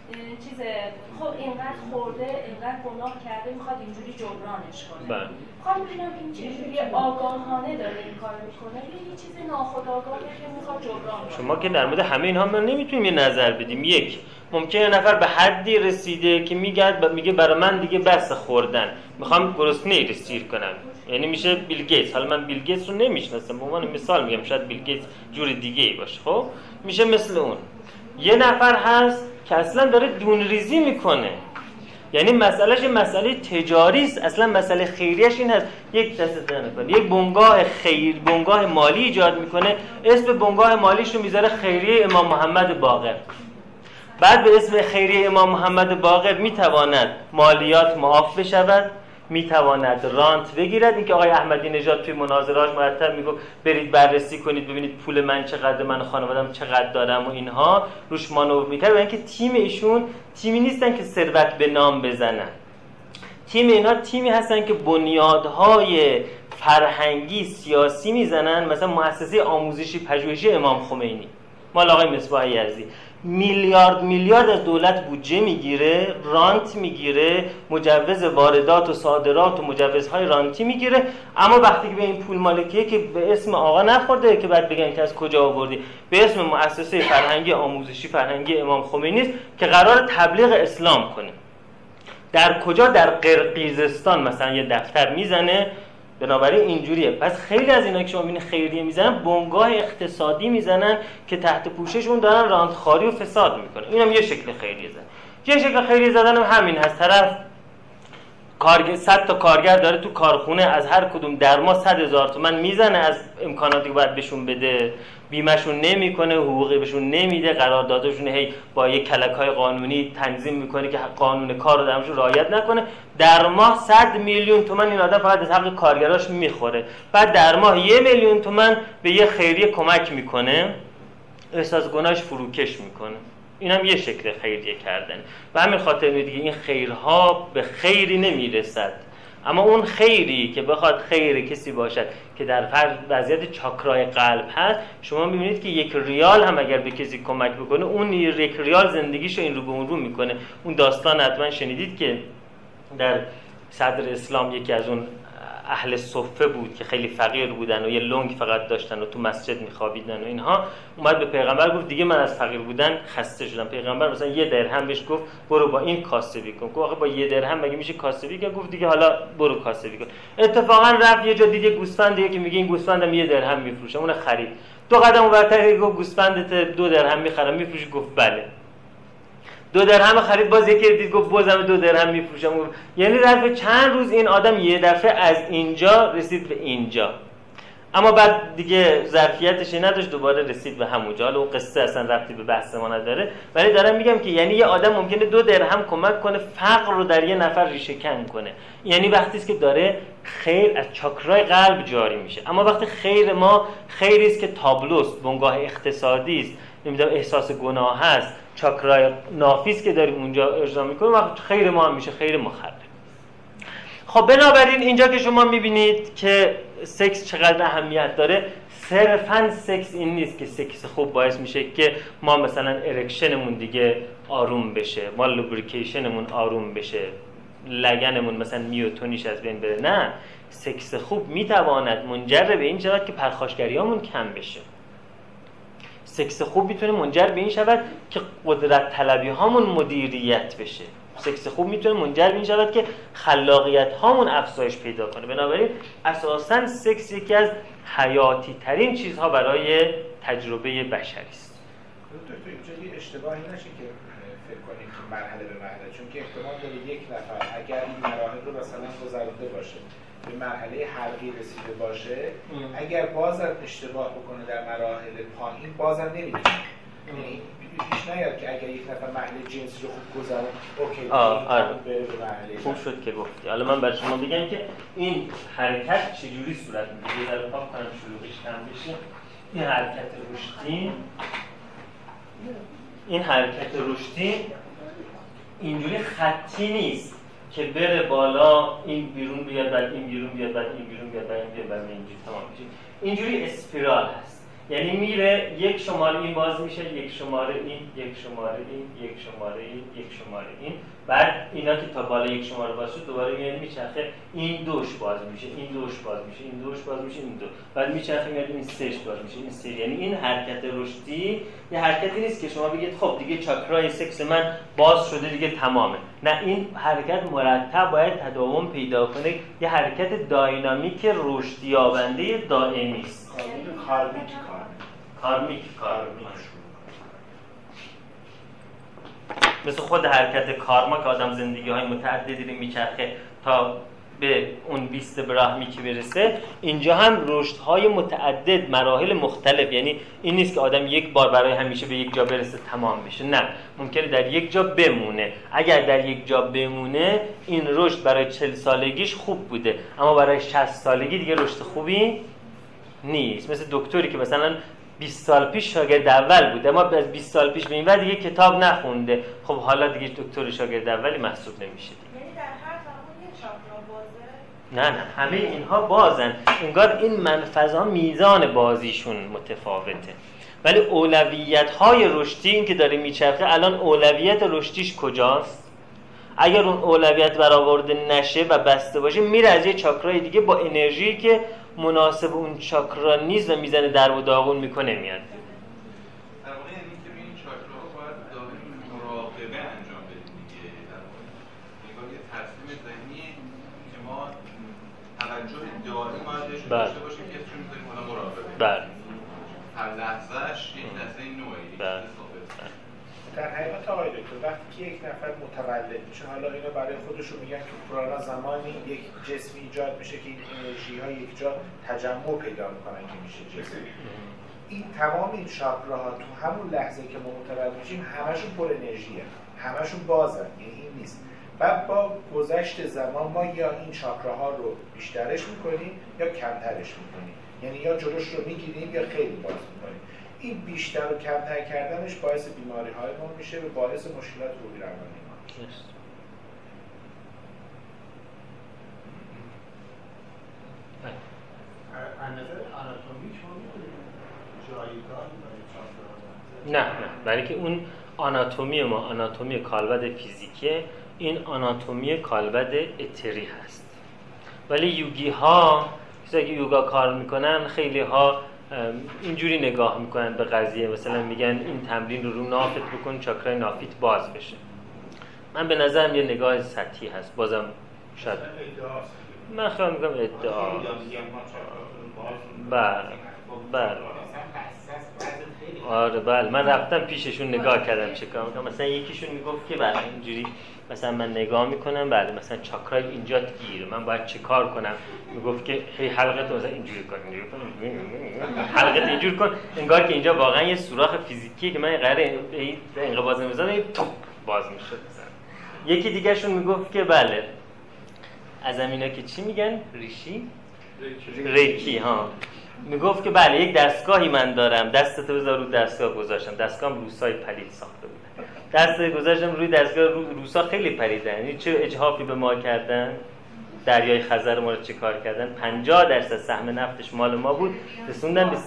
خب اینقدر خورده، اینقدر گناه کرده، میخواد اینجوری جبرانش کنه. بله. خب ببینم این چجوری آگاهانه داره این کار میکنه یا یه چیز ناخودآگاهه که میخواد جبران کنه. شما که در مورد همه اینها ما نمیتونیم یه نظر بدیم. یک، ممکنه نفر به حدی رسیده که میگه برای من دیگه بس خوردن، میخوام گرسنه رو سیر کنم، یعنی میشه بیل گیتس. حالا من بیل گیتس رو نمیشناسم، به عنوان مثال میگم، شاید بیل گیتس جور دیگه ای باشه، خب میشه مثل اون. یه نفر هست که اصلا داره دونریزی میکنه، یعنی مسئلهش مسئله تجاری است، اصلا مسئله خیریش این هست یک دسته نکنه، یک بنگاه مالی ایجاد میکنه، اسم بنگاه مالیش رو میذاره خیریه امام محمد باقر. بعد به اسم خیریه امام محمد باقر میتواند مالیات معاف بشود، میتواند رانت بگیرد. اینکه آقای احمدی نژاد توی مناظراش مرتب میگفت برید بررسی کنید ببینید پول من چقدر، من و خانواده‌ام چقدر دارم و اینها، روش مانور میکرد. و اینکه تیم ایشون تیمی نیستن که ثروت به نام بزنن، تیم اینا تیمی هستن که بنیادهای فرهنگی سیاسی میزنن. مثلا مؤسسه آموزشی پژوهشی امام خمینی مال آقای مصباح یزدی میلیارد از دولت بودجه میگیره، رانت میگیره، مجوز واردات و صادرات و مجوزهای رانتی میگیره، اما وقتی که به این پول مالکیه که به اسم آقا نخورده که بعد بگن که از کجا آوردی، به اسم مؤسسه فرهنگی آموزشی فرهنگی امام خمینی است که قرار تبلیغ اسلام کنه. در کجا؟ در قرقیزستان مثلا یه دفتر میزنه. بنابراین اینجوریه. پس خیلی از اینا که شما میبینید خیریه میزنن، بنگاه اقتصادی میزنن که تحت پوششون دارن راندخواری و فساد میکنن. اینم یه شکل خیریه زدن. یه شکل خیریه زدن هم همین هست، طرف 100 تا کارگر داره تو کارخونه، از هر کدوم در ماه 100,000 تومان میزنه، از امکاناتی که باید بهشون بده بیمهشون نمیکنه، حقوقی بهشون نمیده، قراردادشون هی با یک کلک‌های قانونی تنظیم میکنه که قانون کار رو درمشون رعایت نکنه. در ماه 100 میلیون تومان این آدم فقط از حق کارگراش میخوره. بعد در ماه 1 میلیون تومان به یه خیریه کمک میکنه، احساس گناهش فروکش میکنه. این هم یه شکل خیریه کردن. و همین خاطر دیگه این خیرها به خیری نمیرسد، اما اون خیری که بخواد خیر کسی باشد که در وضعیت چاکرای قلب هست، شما میبینید که 1 ریال هم اگر به کسی کمک بکنه، اون 1 ریال زندگیشو این رو به اون رو میکنه. اون داستان حتما شنیدید که در صدر اسلام یکی از اون اهل صفه بود که خیلی فقیر بودن و یه لنگ فقط داشتن و تو مسجد میخوابیدن و اینها، اومد به پیغمبر گفت دیگه من از فقیر بودن خسته شدم. پیغمبر مثلا 1 درهم بهش گفت برو با این کاسبی کن. گفت آخه با 1 درهم مگه میشه کاسبی کنه؟ گفت دیگه حالا برو کاسبی کن. اتفاقا رفت یه جا دید گوسفندیه که میگه این گوسفندم 1 درهم میفروشه، اون خرید. 2 قدم اونورتر گفت گوسفندت 2 درهم میخرم میفروشی؟ گفت بله. 2 درهم خرید، باز یکی دید گفت بازم 2 درهم میفروشم. یعنی ظرف چند روز این آدم یه دفعه از اینجا رسید به اینجا. اما بعد دیگه ظرفیتش نداشت، دوباره رسید به همونجا. حالا اون قصه اصلا ربطی به بحث ما نداره، ولی دارم میگم که یعنی یه آدم ممکنه 2 درهم کمک کنه فقر رو در یه نفر ریشه کن کنه. یعنی وقتی است که داره خیر از چاکرای قلب جاری میشه. اما وقتی خیر ما خیری است که تابلوست، بنگاه اقتصادی است، نمیدونم احساس گناه هست، چاکرای نافیس که داریم اونجا اجرا میکنیم، وقت خیر ما هم میشه خیر مخرب. خب بنابراین اینجا که شما میبینید که سکس چقدر اهمیت داره، صرفاً سکس این نیست که سکس خوب باعث میشه که ما مثلا ارکشنمون دیگه آروم بشه، ما لوبریکیشنمون آروم بشه، لگنمون مثلا میوتونیش از بین بره. نه، سکس خوب میتواند منجر به این شود که پرخاشگریامون کم بشه. سکس خوب میتونه منجر به این شود که قدرت طلبی هامون مدیریت بشه. سکس خوب میتونه منجر به این شود که خلاقیت هامون افزایش پیدا کنه. بنابراین اساساً سکس یکی از حیاتی ترین چیزها برای تجربه بشری است. دکتر اینجا یه اشتباهی نشه که فکر کنیم که مرحله به مرحله، چون که احتمال داره یک نفر اگر این مراحل رو مثلا گذرونده باشه، به مرحله حلقی رسیده باشه، اگر بازم اشتباه بکنه در مراحل پایین بازم نمیتونه. یعنی پیش نیاد که اگر یک نفر مرحله جنسی رو خوب گذرون اوکی بره به مرحله. خوب شد که گفتی. حالا من برای شما بگم که این حرکت چجوری صورت میگیره. یه ذره پاک کنم شروعش کم بشه. این حرکت رشدی اینجوری خطی نیست که بره بالا، این بیرون بیاد، بعد این بیرون بیاد، بعد این بیرون بیاد، بعد این بیاد، بعد اینجوری تمام میشه. اینجوری اسپیرال هست. یعنی میره یک شماره این باز میشه، یک شماره این، یک شماره این، یک شماره این، یک شماره این، بعد اینا که تا بالا یک شماره باز شد دوباره میاد میچرخه، این دوش باز میشه، این دوش باز میشه، این دوش باز میشه، این دو، بعد میچرخه میاد این سهش باز میشه، این سه. یعنی این حرکت رشدی یه حرکتی نیست که شما بگید خب دیگه چاکرای سکس من باز شده دیگه تمامه. نه، این حرکت مرتب باید تداوم پیدا کنه. یه حرکت داینامیک رشد یابنده دائمی است. کارمیک مثل خود حرکت کارما که آدم زندگی‌های متعددی رو میچرخه تا به اون بیست براهمی که برسه. اینجا هم رشدهای متعدد، مراحل مختلف. یعنی این نیست که آدم یک بار برای همیشه به یک جا برسه تمام بشه. نه، ممکنه در یک جا بمونه. اگر در یک جا بمونه این رشد برای 40 سالگیش خوب بوده، اما برای 60 سالگی دیگه رشد خوبی نیست. مثل دکتری که مثلا 20 سال پیش شاگرد اول بوده، اما از 20 سال پیش به این بعد دیگه کتاب نخونده، خب حالا دیگه دکتر شاگرد اولی محسوب نمیشه. یعنی در هر زمان یه چاکرا بازه؟ نه، همه اینها بازن. انگار این منفذها میزان بازیشون متفاوته، ولی اولویت‌های رشدی این که داره میچرخه الان اولویت رشدیش کجاست؟ اگر اون اولویت برآورده نشه و بسته باشه، میره از یه چاکرای دیگه با انرژی که مناسب اون چاکرا نیست و میزنه در و داغون میکنه میاد. در واقع یعنی که این چاکراها باید دائم مراقبه انجام بدیم دیگه. در واقع نگاه یه تصمیم ذهنی که ما توجه دائم باید داشته باشیم که چون می‌ذاریم حالا مراقبه. بله. هر لحظه‌اش یک لحظه نوعی. بله. در حقیقت آقای دکتر وقتی که یک نفر متولد میشه، حالا اینا برای خودشون میگن که پرانا زمانی یک جسمی ایجاد میشه که این انرژی ها یک جا تجمع پیدا میکنن که میشه جسم. این تمام این چاکراها تو همون لحظه که ما متولد میشیم همشون پر انرژیه، همشون بازن، یعنی این نیست. بعد با گذشت زمان ما یا این چاکراها رو بیشترش میکنیم یا کمترش میکنیم، یعنی یا جلوش رو میگیریم یا خیلی باز میکنیم. این بیشتر و کمتر کردنش باعث بیماری‌های ما میشه و باعث مشکلات روحی روانی ما میشه. از نظر آناتومیک ما می‌تونیم جایگاه برای نه، برای که اون آناتومی ما آناتومی کالبد فیزیکیه، این آناتومی کالبد اتری هست. ولی یوگی ها که یوگا کار میکنن، خیلی ها اینجوری نگاه میکنن به قضیه، مثلا میگن این تمرین رو نافت بکن چاکرای نافیت باز بشه. من به نظرم یه نگاه سطحی هست، بازم شاید من خیال میکنم ادعا. بله آره بله، من رفتم پیششون نگاه کردم چیکار میکنم. مثلا یکیشون میگفت که بله اینجوری مثلا من نگاه میکنم، بله مثلا چاکرای اینجا گیره، من باید چه کار کنم؟ میگفت که هی حلقت مثلا اینجوری کن، اینجوری کن، حلقت اینجوری کن، انگار که اینجا واقعا یه سوراخ فیزیکیه که من قراره اینقدر باز نمی‌ذارم توپ باز میشد مثلا. یکی دیگه‌شون میگفت که بله از همینا که چی میگن؟ ریکی ها. میگفت که بله یک دستگاهی من دارم، دستتو بذار رو دستگاه گذاشتم، دستگاهم روسای پلید ساخته بود، دست گذاشتم روی دستگاه، روسا خیلی پلیدن، یعنی چه اجحافی به ما کردن، دریای خزر ما رو چه کار کردن، 50% سهم نفتش مال ما بود، رسوندن به 13%.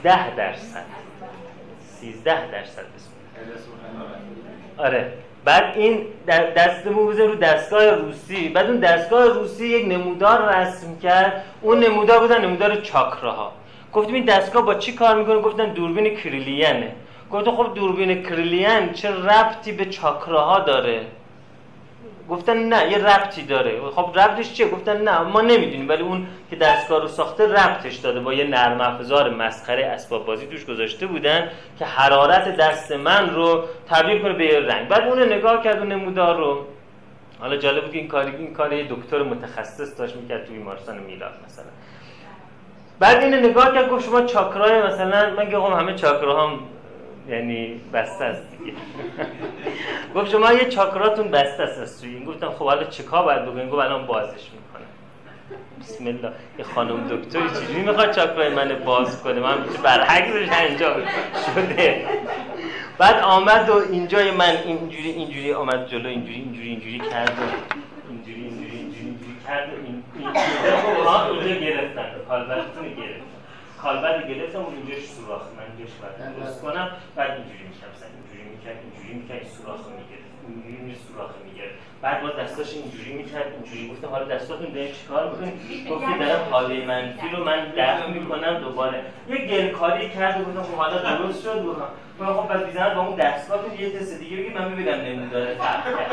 13% رسوندن. آره بعد این دستمو بذار رو دستگاه روسی، بعد اون دستگاه روسی یک نمودار رسم کرد، اون نمودار بودن نمودار چاکراها. گفتیم این دستگاه با چی کار میکنه؟ گفتن دوربین کریلیانه. گفتم خب دوربین کریلیان چه ربطی به چاکراها داره؟ گفتن نه یه ربطی داره. خب ربطش چیه؟ گفتن نه ما نمیدونیم، ولی اون که دستگاه رو ساخته ربطش داده، با یه نرم افزار مسخره اسباب بازی توش گذاشته بودن که حرارت دست من رو تبدیل کنه به یه رنگ. بعد اون نگاه کرد اون نمودار رو. حالا جالب بود که این کار یه دکتر متخصص داشت میکرد تو بیمارستان میلاد مثلا. بعد این نگاه کرد گفت شما چاکرای مثلا، من گفتم همه چاکراهام یعنی بسته است دیگه. گفت شما یه چاکراتون بسته است از توی این. گفتم خب حالا چیکار باید بکنیم؟ گفت الان بازش میکنم. بسم الله. یه خانم دکتری چجوری میخواد چاکرای من باز کنه؟ من برعکسش انجام شده. بعد آمد و اینجای من اینجوری آمد جلو، اینجوری کرد و اینجوری کرد و اینجا گرفتن، کالبدتون گرفت. کالبد گرفتم و اینجاش سوراخ، من اینجاش باید درست کنم، بعد اینجوری میکرد، مثلا اینجوری میکرد سوراخ میگرفت، اینجوری سوراخ میگرفت، بعد باز دستاش اینجوری میکرد، اینجوری. گفتم حالا دستاتون دارین چیکار میکنین؟ گفت که دارم حاله منفی رو من دفع میکنم دوباره. یه گلکاری کرد و گفتم خب حالا درست شد. گفتم خب پس بیزنم با اون دستگاهتون یه تست دیگه بگید من ببینم نموداره فرق کرد.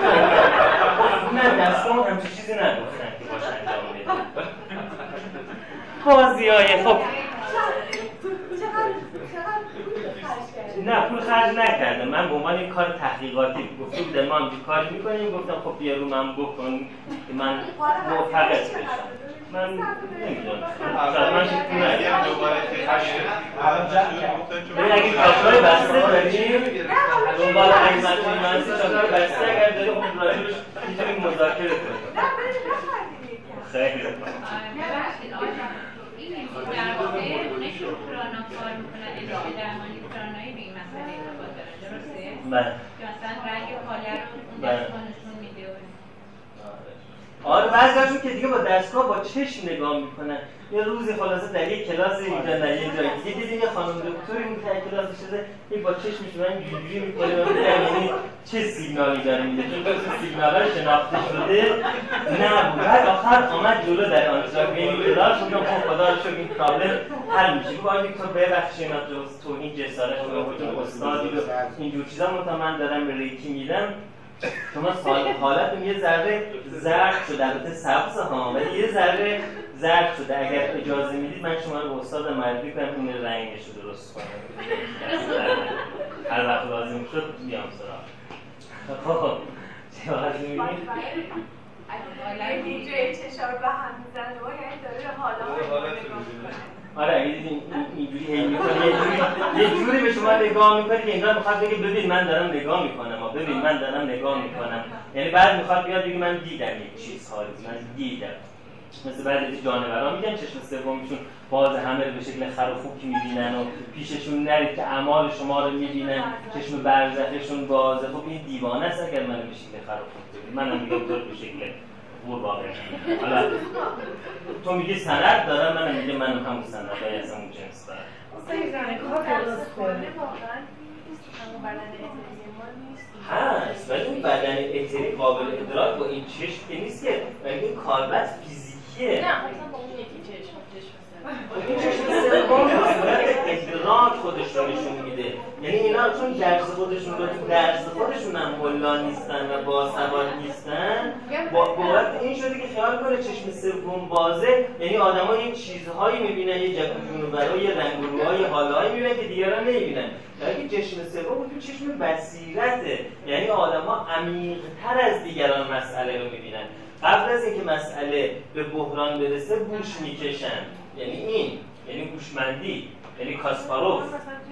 نه دستگاهمون همچین چیزی نگفتن که باش انجام بدید. بازیای خب نه پول خرج نکردم، من به عنوان یک کار تحقیقاتی گفتم بودم ما همچین کاری میکنیم، گفتم خب بیا رو من بکن که من موفقت بشم. من نمیدونم شاید من شکل نگیم دوباره اگه چاکرای بسته داریم دنبال اگه من چاکرای بسته اگر داریم خب راجبش میتونیم مذاکره کنیم. خیلی در واقع اونش رو پرانا کار میکنن ادامه درمانی پرانایی به این مسئله ارتباط دارن، درسته؟ بله. که مثلا رنگ کاله رو اون دستگاه نشون میده. آره بعضی‌هاشون که دیگه با دستگاه با چشم نگاه میکنن. یه روزی خلاصه در یک کلاس اینجا در یه جایی دیگه دیدیم یه خانم دکتری اون که کلاس شده این با چشمش من جوری میکنه و یعنی چه سیگنالی داره میده، چون اون سیگنال‌ها شناخته شده نبود. بعد آخر آمد جلو در آنتراگین کلاس گفتم خب خدا رو شکر این پرابلم حل میشه. گفت دکتر ببخشید اینا تو این جسارت شما خودتون استادی و اینجور چیزا من دارم به ریکی میدم. شما حالتون یه ذره زرد شده، البته سبز ها ولی یه ذره زرد شده، اگر اجازه میدید من شما رو استاد معرفی کنم اون رنگش رو درست کنم. هر وقت لازم شد بیام سراغ. خب چه لازم می‌بینید؟ اگه اینجوری چشار به هم میزنه و یعنی داره حالا آره اگه دیدین اینجوری هی میکنه یه جوری به شما نگاه میکنه که انگار میخواد بگه ببین من دارم نگاه میکنم، ببین من دارم نگاه میکنم، یعنی بعد میخواد بیاد بگه من دیدم یک چیزها رو، من دیدم. مثل بعضی از جانوران میگن چشم سومشون باز همه رو به شکل خر و خوک میبینن و پیششون نرید که اعمال شما رو میبینن، چشم برزخشون بازه. خب این دیوانه است اگر منو به شکل خر و خوک ببینی. منم میگم تو به شکل قورباغه. حالا تو میگی سند دارم، منم میگم منم همون سندای از همون جنس دارم. هست ولی اون بدن اتری قابل ادراک با این چشم که نیست که، ولی این کالبد فیزیکیه. نه مثلا با اون یکی چشم این چشم سوم به صورت ادراک خودش رو نشون میده. یعنی اینا چون درس خودشون رو تو درس خودشون هم ملا نیستن و باسواد نیستن، بابت این شده که خیال کنه چشم سوم بازه، یعنی آدما یه چیزهایی میبینن، یه جک و جونورها، یه رنگ و روهای حالهایی میبینن که دیگران نمیبینن. ولی چشم سوم تو چشم بصیرته، یعنی آدما عمیق‌تر از دیگران مسئله رو میبینن. قبل از اینکه مسئله به بحران برسه گوش میکشن، یعنی این، یعنی هوشمندی، یعنی کاسپاروف.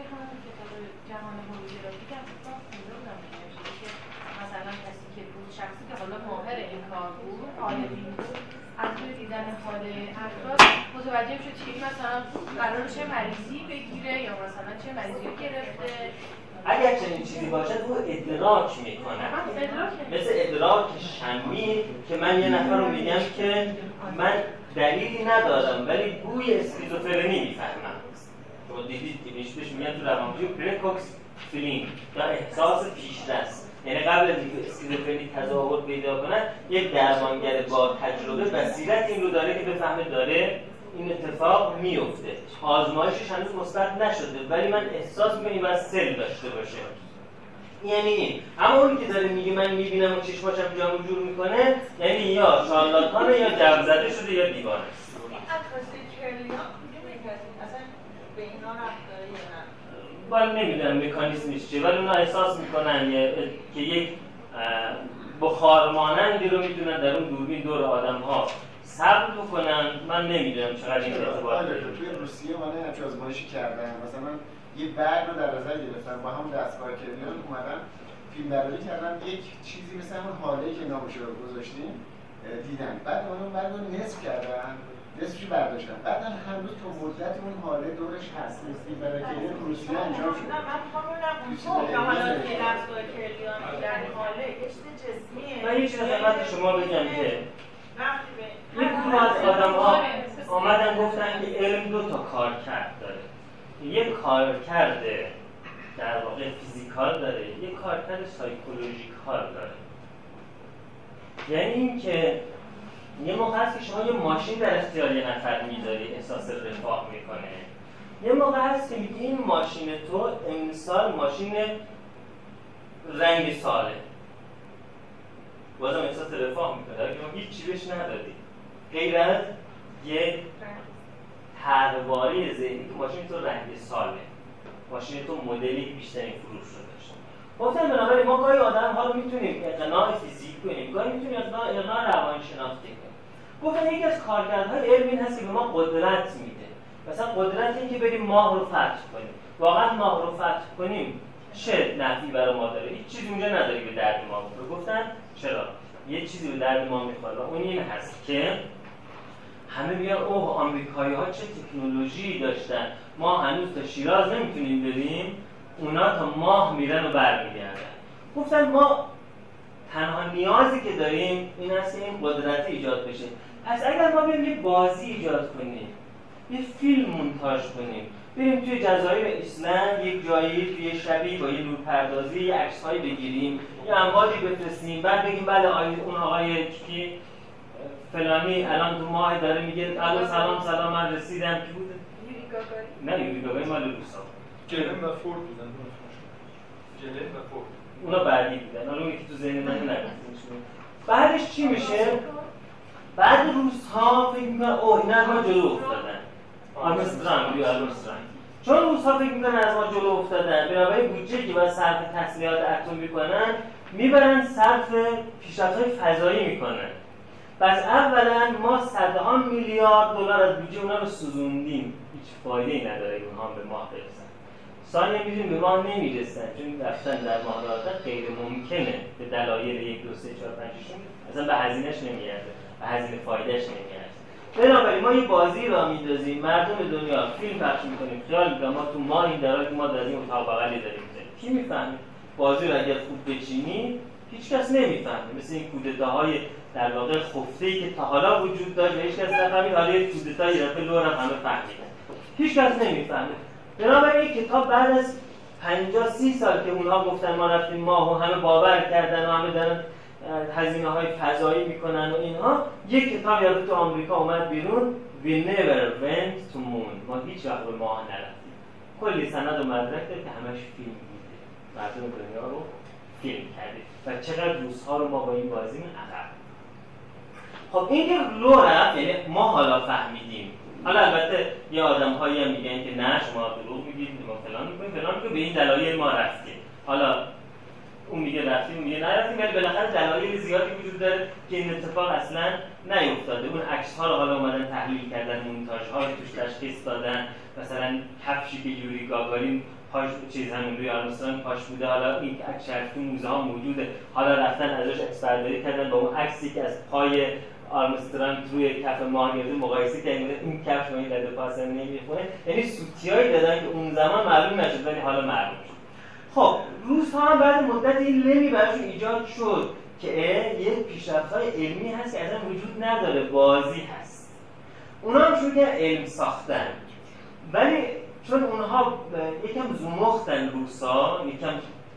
مثلا کسی که بود، شخصی که حالا ماهر این کار بود، عالمی بود، از روی دیدن حال افراد متوجه میشه چی مثلا قرار چه مریضی بگیره یا مثلا چه مریضی گرفته. اگر چنین چیزی باشد او ادراک میکنه، مثل ادراک شمی که من یه نفر رو میگم که من دلیلی ندارم ولی بوی اسکیزوفرنی میفهمم. شما دیدید که بهش میگن تو روانپزشی پرکوکس فیلینگ یا احساس پیش‌دست، یعنی قبل از اینکه اسکیزوفرنی تظاهر پیدا کنه یک درمانگر با تجربه بصیرت این رو داره که بفهمه داره این اتفاق میفته. آزمایشش هنوز مثبت نشده ولی من احساس میکنم این باید سل داشته باشه. یعنی این، اما اون که داره میگه من میبینم و چشماشم جامو جور میکنه، یعنی یا شارلاتانه یا جو زده شده یا دیوانه است. من نمیدونم مکانیزمش چیه، ولی اونا احساس میکنن که یک بخار مانندی رو میتونن در اون دوربین دور آدم ها ثبت بکنن. من نمیدونم چقدر این ارتباط داره. توی روسیه من همچین آزمایشی کردن، مثلا یه برگ رو در نظر گرفتن با همون دستگاه کلیان اومدن فیلم برداری کردن، یک چیزی مثل همون حاله‌ای که نامش رو گذاشتیم دیدن، بعد اون برگ رو نصف کردن، نصفش برداشتن، بعد هنوز تا مدت اون حاله دورش هست. مثل برای کلیان روسیه انجام شد. نه من میخوام ببینم حالا که دستگاه کلیان در حاله کشت جسمیه. من یه چیز خدمت شما بگم که یک گروه از آدم‌ها آمدن گفتن که علم دو تا کارکرد داره. یک کارکرد در واقع فیزیکال داره، یک کارکرد سایکولوژیکال داره. یعنی این که یه موقع هست که شما یه ماشین در اختیار یه نفر میذاری احساس رفاه میکنه، یه موقع هست که میگی این ماشین تو امسال ماشین رنگ ساله، بازم احساس رفاه میکنه که ما هیچ چی بهش ندادی غیر از یه طرحواره ذهنی که ماشین تو رنگ ساله، ماشین تو مدلی بیشترین فروش رو داشته. گفتم بنابراین ما گاهی آدم ها رو میتونیم اقناع فیزیک کنیم، گاهی میتونیم اقناع روانشناختی کنیم. گفتم یکی از کارکردهای علم این هست که به ما قدرت میده. مثلا قدرت این که بریم ماه رو فتح کنیم. واقعا ماه رو فتح کنیم چه نفعی برای ما داره؟ هیچ چیزی اونجا نداره به درد ما بخوره. گفتن چرا؟ یه چیزی به درد ما میخوره و اون این هست که همه میگن اوه آمریکایی‌ها چه تکنولوژی داشتن، ما هنوز تا شیراز نمیتونیم بریم، اونا تا ماه میرن و برمیگردن. گفتن ما تنها نیازی که داریم این است که این قدرت ایجاد بشه. پس اگر ما بریم یه بازی ایجاد کنیم، یه فیلم مونتاژ کنیم، بریم توی جزایر ایسلند یک جایی توی شبی با یه نورپردازی یه عکس‌هایی بگیریم، یه امواجی بفرستیم، بعد بگیم بله اون آقای کی فلانی الان تو ماه داره میگه الو سلام من رسیدم کی بود؟ نه یوری گاگاری مال روسا. جلن و فورد بودن. جلن و فورد. اونا بعدی بودن. حالا اون که تو ذهن من نگفتیم. بعدش چی میشه؟ بعد روس‌ها فکر می‌کنن اوه اینا ما جلو افتادن. آرمسترانگ. چون روس‌ها فکر می‌کنن از ما جلو افتادن، بنابراین بودجه‌ای که باید صرف تسلیحات اتمی کنن میبرن صرف پیشرفت‌های فضایی میکنن. پس اولا ما صدها میلیارد دلار از بودجه اونا رو سوزوندیم، هیچ فایده‌ای نداره اونها به ماه برسن. ثانیاً می‌دونیم به ماه نمیرسن چون رفتن در ماه رفتن غیر ممکنه به دلایل 1 2 3 4 5 6 اصلا به هزینه‌اش نمیارزه، به هزینه فایده‌اش نمیارزه. بنابراین ما یه بازی را می‌دازیم، مردم دنیا فیلم پخش می‌کنیم، خیال می‌کنن ما تو ماه این درات ما در این اتاق بغلی داریم. کی می‌فهمه؟ بازی رو اگر خوب بچینی هیچ کس نمی‌فهمه. مثل این کودتاهای در واقع خفته‌ای که تا حالا وجود داشت و هیچ کس نفهمید، حالا یه کودتا یه دفعه لور همه فهمیدن. هیچ کس نمی‌فهمه. بنابراین این کتاب بعد از 50 30 سال که اونها گفتن ما رفتیم ماه و همه باور کردن و همه دارن هزینه‌های فضایی میکنن و اینها، یک کتاب یادت تو آمریکا اومد بیرون We never went to moon. ما هیچ وقت به ماه نرفتیم. کلی سند و مدرک داره که همش فیلم دیده، مردم دنیا رو فیلم کرده و چقدر روزها رو ما با این بازی عقب. خب این که لو رفت، یعنی ما حالا فهمیدیم. حالا البته یه آدم‌هایی هم میگن که نه شما دروغ میگید، ما فلان می‌کنیم، به این دلایل ما رفتیم. حالا اون میگه رفتیم، اون میگه نرفتیم، ولی بالاخره دلایل زیادی وجود داره که این اتفاق اصلا نیفتاده. اون عکس‌ها رو حالا اومدن تحلیل کردن، مونتاژها رو توش تشخیص دادن، مثلا کفشی که یوری گاگارین پاش چیز همین روی آرمسترانگ پاش بوده، حالا این عکس تو موزه ها موجوده، حالا رفتن ازش عکس برداری کردن با اون عکسی که از پای آرمسترانگ روی کف ماه گرفته مقایسه کردن، این کفش با این رد پا اصلا نمیخونه. یعنی سوتیایی دادن که اون زمان معلوم نشد ولی حالا معلوم شد. خب روزها هم بعد مدت این لمی براشون ایجاد شد که یک پیشرفت‌های علمی هست که اصلا وجود نداره، بازی هست. اونا هم شروع کردن علم ساختن، ولی چون اونها یکم زمختن، روسا یکم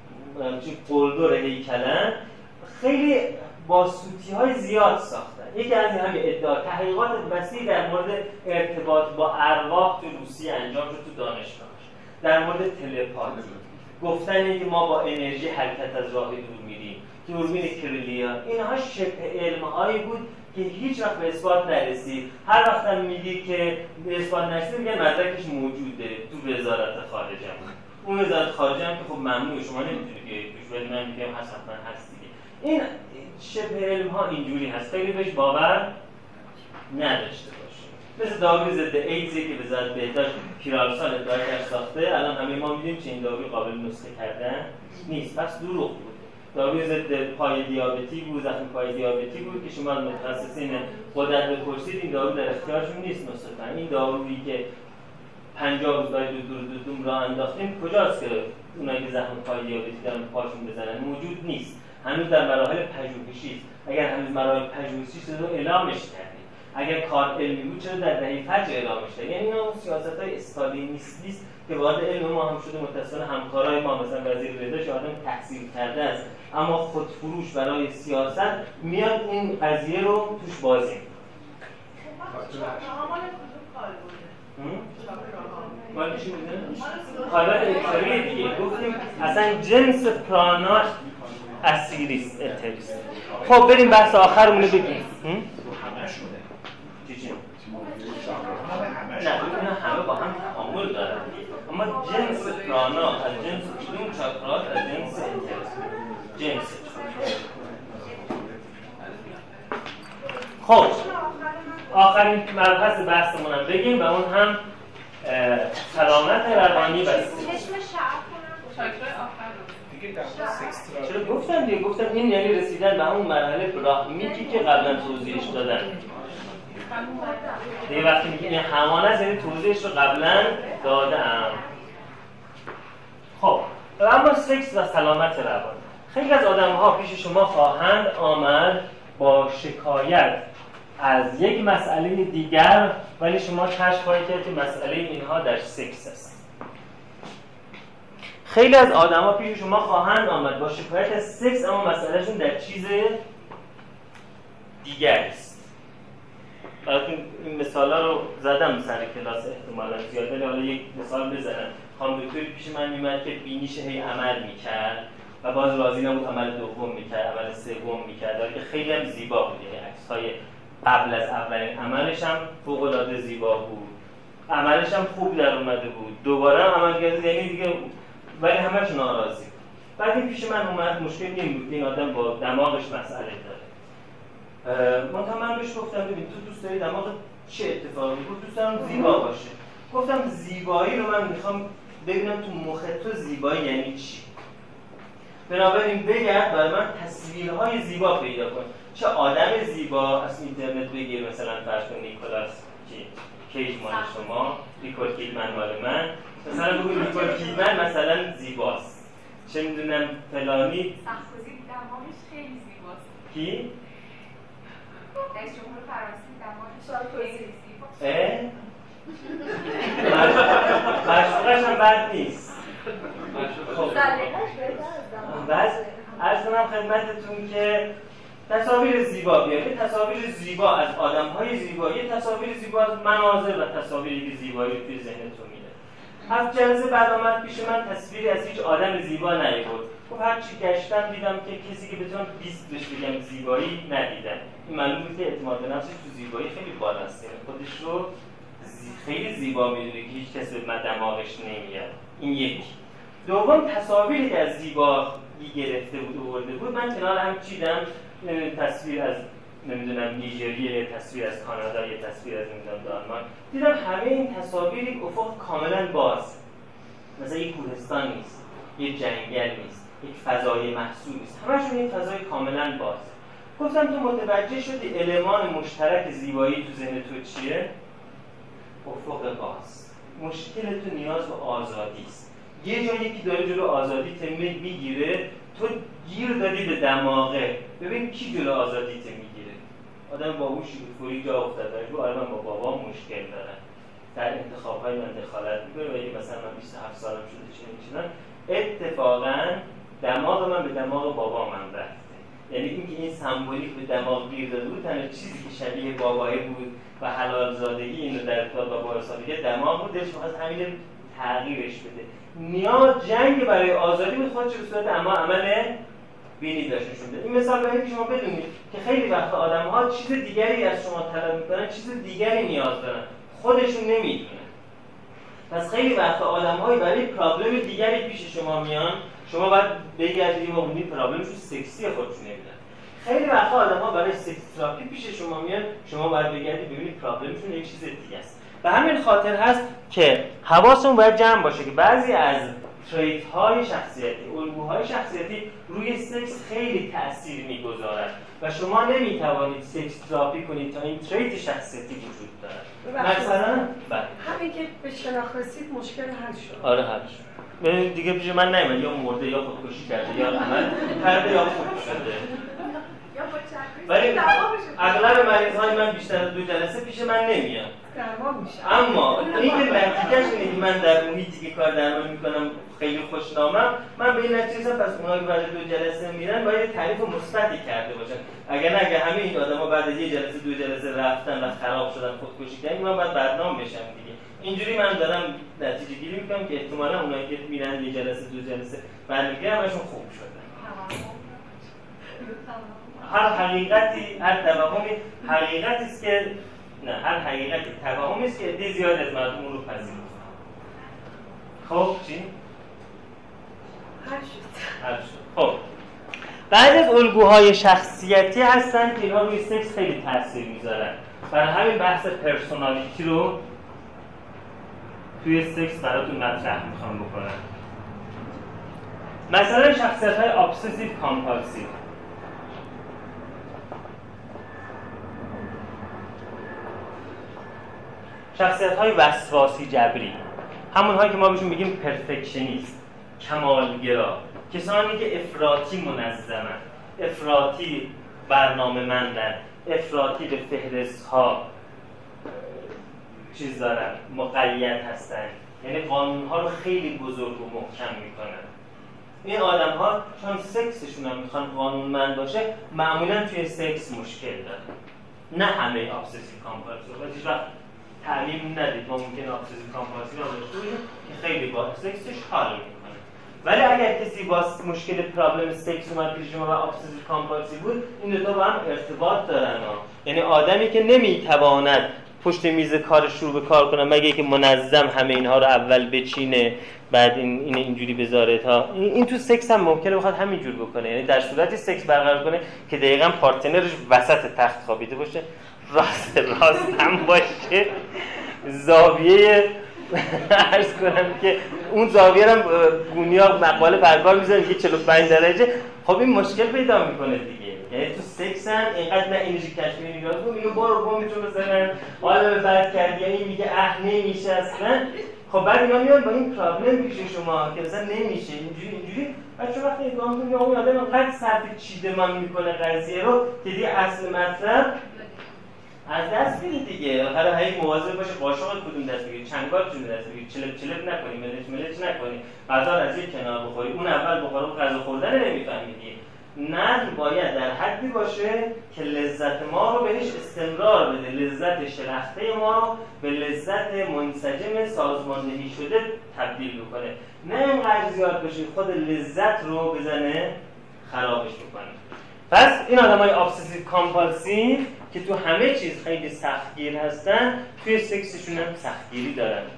قلدر هیکلن، خیلی با سوتی‌های زیاد ساختن. یکی از این همین ادعا تحقیقات وسیع در مورد ارتباط با ارواح تو روسیه انجام شد، تو دانشگاهش در مورد تلپاتی گفتن اینکه ما با انرژی حرکت از راه دور میریم، دوربین کریلیان، اینها شبه علم‌هایی بود که هیچ وقت به اثبات نرسید. هر وقت هم میگی که به اثبات نرسید میگن مدرکش موجوده تو وزارت خارجه. اون وزارت خارجه هم که خب ممنوعه، شما نمیتونید بیاید توش، ولی من میگم حتما هست دیگه. این شبه علم‌ها اینجوری هست، خیلی بهش باور نداشته باشید. مثل داروی ضد ایدزی که وزارت بهداشت پیرالسال ادعاش ساخته، الان همه ما میدونیم چه این داروی قابل نسخه کردن نیست، پس دروغ بود. داروی ضد پای دیابتی بود، زخم پای دیابتی بود که شما متخصصین قدرت بپرسید، این دارو در اختیارشون نیست نسخه. این دارویی که 50 روز برای دوم راه انداختیم کجاست که اونایی که زخم پای دیابتی دارن پاشون بزنن؟ موجود نیست، هنوز در مراحل پژوهشی است. اگر هنوز مراحل پژوهشی است رو اعلامش کردیم. اگر کار علمی بود چرا در دهه فجر اعلامش کردیم؟ یعنی اینا اون سیاست‌های استالینیستی است که وارد علم ما هم شده. متأسفانه همکارای ما مثلا وزیر بهداشت آدم تحصیل کرده است، اما خودفروش برای سیاست میاد این قضیه رو توش بازی می‌کنه. مال چی بوده؟ حالا اکتری دیگه گفتیم اصلا جنس پرانا اسیریس اتریس. خب بریم بحث آخرمون رو بگیم. نه اینا همه با هم تعامل دارن، اما جنس پرانا از جنس کدوم چاکرات؟ از جنس اتریس. جنس خب آخرین مبحث بحثمون هم بگیم و اون هم سلامت روانی و چرا گفتم دیگه، گفتم این یعنی رسیدن به همون مرحله براهمیکی که قبلا توضیحش دادن دیگه. وقتی میگیم همان است یعنی توضیحش رو قبلا دادم. خب اما سکس و سلامت روانی، خیلی از آدم ها پیش شما خواهند آمد با شکایت از یک مسئله دیگر، ولی شما کشف خواهید کرد که مسئله اینها در سکس است. خیلی از آدم‌ها پیش شما خواهند آمد با شکایت از سکس، اما مسئلهشون در چیز دیگر است. براتون این مثالا رو زدم سر کلاس احتمالاً زیاد، ولی حالا یک مثال بزنم. خانم دکتر پیش من می‌آمد که بینیش هی عمل می‌کرد و باز راضی نبود، عمل دوم می‌کرد، عمل سوم می‌کرد، که خیلی هم زیبا بود. عکس‌های قبل از اولین عملش هم فوق‌العاده زیبا بود، عملش هم خوب در اومده بود، دوباره هم عمل کرد، یعنی دیگه ولی همش ناراضی. بعد این پیش من اومد، مشکل این بود که این آدم با دماغش مسئله داره. من بهش گفتم ببین تو دوست داری دماغ چه اتفاقی میفته؟ دوست دارم زیبا باشه. گفتم زیبایی رو من میخوام ببینم تو مخ تو زیبایی یعنی چی. بنابراین بگرد برای من تصویرهای زیبا پیدا کن. چه آدم زیبا از اینترنت بگیر، مثلا فرض کن نیکولاس کیج مال شما، نیکول کیدمن مال من، مثلا بگو نیکول کیدمن مثلا زیباست، چه میدونم فلانی سرکوزی دماغش خیلی زیباست. کی؟ رئیس جمهور فرانسه دماغش خیلی زیباست. مشروقش هم بد نیست. بس عرض کنم خدمتتون که تصاویر زیبا بیارید، تصاویر زیبا از آدم‌های زیبا، یه تصاویر زیبا از مناظر و تصاویری که زیبایی توی ذهنتون میده. 7 جلسه بعد آمد پیش من تصویری از هیچ آدم زیبا نیاورد. خب هر چی گشتم دیدم که کسی که بتونم 20 بهش بگم زیبایی ندیدم. این معلومه که اعتماد به نفسش تو زیبایی خیلی بالاست. خودش رو خیلی زیبا میدونه که هیچ کسی به دماغش نمیاد. این یک. دوم تصاویری که از زیبایی گرفته بود آورده بود، من کنار هم چیدم، تصویر از نمیدونم نیجریه، تصویر از کانادا، یه تصویر از نمیدونم دانمارک. دیدم همه این تصاویر یک افق کاملا باز. مثلا یک کوهستان نیست، یک جنگل نیست، یک فضای محصول نیست. همشون این فضای کاملا باز. گفتم تو متوجه شدی المان مشترک زیبایی تو ذهن تو چیه؟ افق باز. مشکل تو نیاز به آزادی است. یه جایی که داره جلو آزادی تمید میگیره، تو گیر دادی به دماغه. ببین کی جلو آزادی میگیره؟ آدم باهوشی که فوری جا افتاده. رو من با بابام مشکل دارم. در انتخاب‌های من دخالت می‌کنه و اگه مثلا من 27 سالم شده چنین اتفاقاً دماغ من به دماغ بابا من رفته. یعنی اینکه این سمبولیک به دماغ گیر داده بود، تنها چیزی که شبیه بابایی بود و حلال زادگی اینو در ارتباط با بارسادگی دماغ بود، دلش می‌خواست همین تغییرش بده. نیاز جنگ برای آزادی بود، خودش به صورت عمل بینی داشت نشون میده. این مثال برای که شما بدونید که خیلی وقت آدم‌ها چیز دیگری از شما طلب می‌کنن، چیز دیگری نیاز دارن، خودشون نمی‌دونن. پس خیلی وقت آدم‌های برای پرابلم دیگری پیش شما میان، شما باید بگردید این موضوع پرابلمشون سکسی خودشون نمیدن. خیلی وقت آدم‌ها برای سکس تراپی پیش شما میان، شما باید بگردید ببینید پرابلمشون یک چیز دیگه است. به همین خاطر هست که حواسمون باید جمع باشه که بعضی از تریت‌های شخصیتی، الگوهای شخصیتی روی سکس خیلی تأثیر می‌گذارد و شما نمی‌توانید سکس تراپی کنید تا این تریت شخصیتی وجود دارد. مثلا همین که به شناخت رسید مشکل حل شد. آره حل شد. دیگه پیش من نمیاد، یا مرده یا خودکشی کرده یا عمل کرده یا خوب شده. ولی اغلب مریض‌های من بیشتر از 2 جلسه پیش من نمیاد. درمان میشه. اما اینکه نتیجهش اینه که من در محیطی که کار درمان میکنم خیلی خوشنامم، من به این نتیجه رسیدم پس اونایی که بعد 2 جلسه میرن باید تعریف مثبتی کرده باشن. اگه همه این آدما بعد از 1 جلسه 2 جلسه رفتن و خراب شدن خودکشی کردن، من باید بدنام بشم دیگه. اینجوری من دارم نتیجه گیری میکنم که احتمالاً اونایی که میرن 1 جلسه 2 جلسه برمیگردن همشون خوب شدن. هر حقیقتی، هر توهمی حقیقتی است که نه، هر حقیقتی توهمی است که عده زیاد از مردم اون رو پذیرفتن. خب چی؟ حل شد. خب بعد از الگوهای شخصیتی هستن که اینها روی سکس خیلی تاثیر میذارن. برای همین بحث پرسونالیتی رو توی سکس براتون مطرح میخوام بکنم. مثلا شخصیت‌های ابسسیو کامپالسیو. شخصیت‌های وسواسی جبری، همون‌هایی که ما بهشون میگیم پرفکشنیست، کمالگرا، کسانی که افراطی منظمن، افراطی برنامه‌مندن، افراطی به فهرست‌ها چیز دارن، مقید هستن، یعنی قانون‌ها رو خیلی بزرگ و محکم می‌کنن. این آدم‌ها چون سکسشون هم می‌خوان قانونمند باشه، معمولاً توی سکس مشکل دارن. نه همه ابسسیو کامپالسیو، ولی وقت تعلیم ندید ما ممکنه ابسسیو کامپالسیو رو داشته باشیم که خیلی با سکسش حال میکنه. ولی اگر کسی با مشکل پرابلم سکس اومد پیش شما و ابسسیو کامپالسیو بود، این دو تا با هم ارتباط دارن. یعنی آدمی که نمیتواند پشت میز کار شروع به کار کنه مگه که منظم همه اینها رو اول بچینه بعد اینجوری بذاره تا این تو سکس هم ممکنه بخواد همینجور بکنه. یعنی در صورتی سکس برقرار کنه که دقیقاً پارتنرش وسط تخت خوابیده باشه، راست هم باشه، زاویه عرض کنم که اون زاویه هم گونیا مقاله برگار میذاره که 45 درجه. خب این مشکل پیدا میکنه دیگه. یعنی تو سکس هم اینقدر نه انرژی کشفی نگاه کن، میگه برو بومتون بزنن، حالا به بعد کردی، این میگه نمیشه اصلا. خب بعد اینا میان با این پرابلم پیش شما که اصلا نمیشه اینجوری بعد چون وقتی نگاه میکنی اون آدم انقدر صرف چیدمان میکنه قضیه رو که دیگه اصل مطلب از دست میده دیگه. آخر هی مواظب باشه قاشق کدوم دست بگیری، چنگال کدوم دست بگیری، چلپ نکنی، ملچ نکنی، غذا از یک کنار بخوری، اون اول بخوره، اون غذا خوردن نمیفهمیدی. نظم باید در حدی باشه که لذت ما رو بهش استمرار بده، لذت شلخته ما رو به لذت منسجم سازماندهی شده تبدیل بکنه، نه اینقدر زیاد بشه خود لذت رو بزنه خرابش بکنه. پس این آدمای ابسسیو کامپالسیو که تو همه چیز خیلی سختگیر هستن، توی سکسشون هم سختگیری دارن. این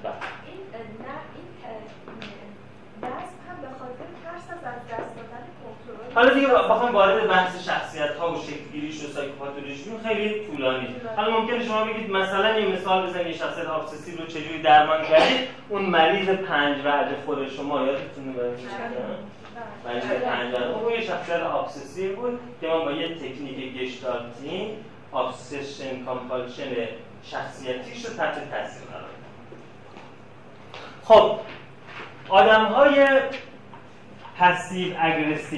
دست هم به خاطر ترس از دست دادن کنترل. حالا دیگه بخوام وارد بحث شخصیت‌ها و شکل‌گیریش و سایکوپاتولوژیشون خیلی طولانی. حالا ممکنه شما بگید مثلا یه مثال بزنید، یه شخصیت ابسسیو رو چجوری درمان کردید؟ اون مریض 5 وعده خود شما یادتونه مریض 5 وعده اون یه شخصیت ابسسیو بود که ما با یه تکنیک گشتالتی ابسشن کامپالشن شخصیتیش رو تحت تاثیر قرار داد. خب آدم‌های پسیو اگریسیو،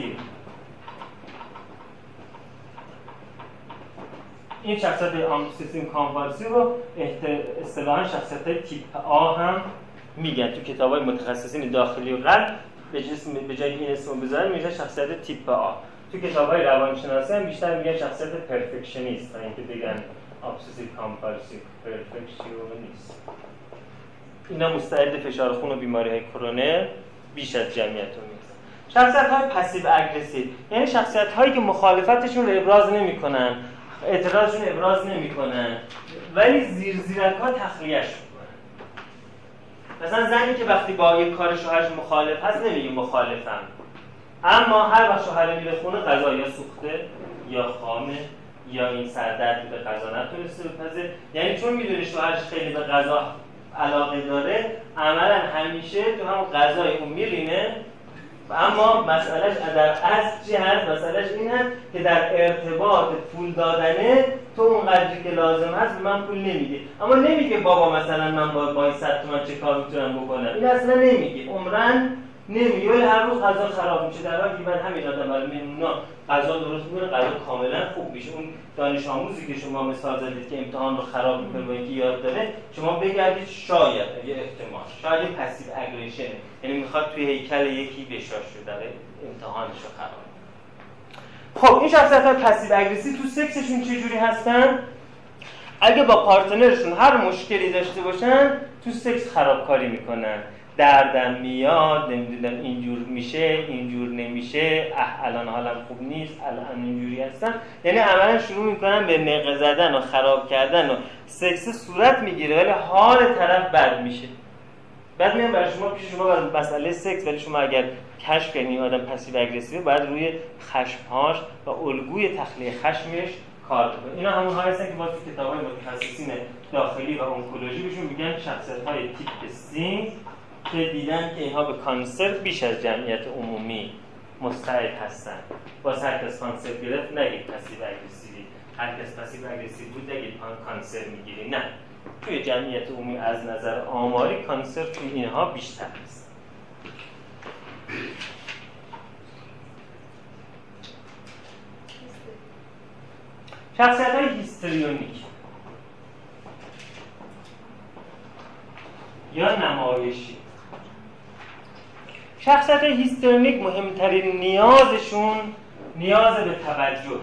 این شخصیت ابسسیو کامپالسیو رو اصطلاحاً شخصیت‌های تیپ آ هم میگن. تو کتاب‌های متخصصین داخلی و قلب به جای این اسمو بذارن میشه شخصیت تیپ آ. تو کتاب‌های روانشناسی هم بیشتر میگن شخصیت پرفکشنیست تا اینکه بگن ابسسیو کامپالسیو پرفکشنیست. اینا مستعد فشار خون و بیماری‌های کرونر بیش از جمعیتون نیست. شخصیت‌های پسیو اگریسیو یعنی شخصیت‌هایی که مخالفتشون رو ابراز نمی‌کنن، اعتراضشون ابراز نمی‌کنن، ولی زیرزیرک‌ها تخلیه‌اش می‌کنن. مثلا زنی که وقتی با یک کار شوهرش مخالف هست نمیگه مخالفم، اما هر وقت شوهر میره خونه غذا یا سوخته یا خامه یا این سردرد به غذا نتونسته بپزه، یعنی چون میدونه شوهرش خیلی به غذا علاقه داره عملا همیشه تو هم غذای اون میرینه. اما مسئلهش در اصل چی هست؟ مسئلهش این هست که در ارتباط پول دادنه تو اون قدری که لازم هست به من پول نمیدی، اما نمیگه بابا مثلا من با 100 تومن چه کار میتونم بکنم، این اصلا نمیگه، عمرن نمیگه، ولی هر روز غذا خراب میشه. در حالی که بعد همین آدم برای اونا غذا درست میکنه، غذا کاملا خوب میشه. اون دانش آموزی که شما مثال زدید که امتحان رو خراب میکنه با اینکه یاد داره، شما بگردید شاید یه احتمال شاید پسیو اگریشن، یعنی میخواد توی هیکل یکی بشاشه در امتحانش رو خراب. خب این شخصیت‌ها پسیو اگریسیو تو سکسشون چه جوری هستن؟ اگه با پارتنرشون هر مشکلی داشته باشن تو سکس خرابکاری میکنن. دردم میاد، نمیدونم اینجور میشه، اینجور نمیشه، الان حالم خوب نیست، الان اینجوری هستم، یعنی عملا شروع میکنن به نقه زدن و خراب کردن و سکس صورت میگیره ولی حال طرف بد میشه. بعد میام برای شما پیش شما برای مسئله سکس، ولی شما اگر کشف کنید آدم پسیو اگریسیو باید روی خشمهاش و الگوی تخلیه خشمش کار کنه. اینا همون هایی هستن که ما تو کتاب‌های متخصصین داخلی و اونکولوژی بهشون میگن شخصیت‌های تیپ C که دیدن که اینها به کانسر بیش از جمعیت عمومی مستعد هستن. باز هر کس کانسر گرفت نگید پسیو اگریسیوی، هر کس پسیو اگریسیو بود نگید کانسر میگیری، نه، توی جمعیت عمومی از نظر آماری کانسر توی اینها بیشتر است. شخصیت‌های هیستریونیک یا نمایشی. شخصیت‌های هیستریونیک مهمترین نیازشون نیاز به توجه،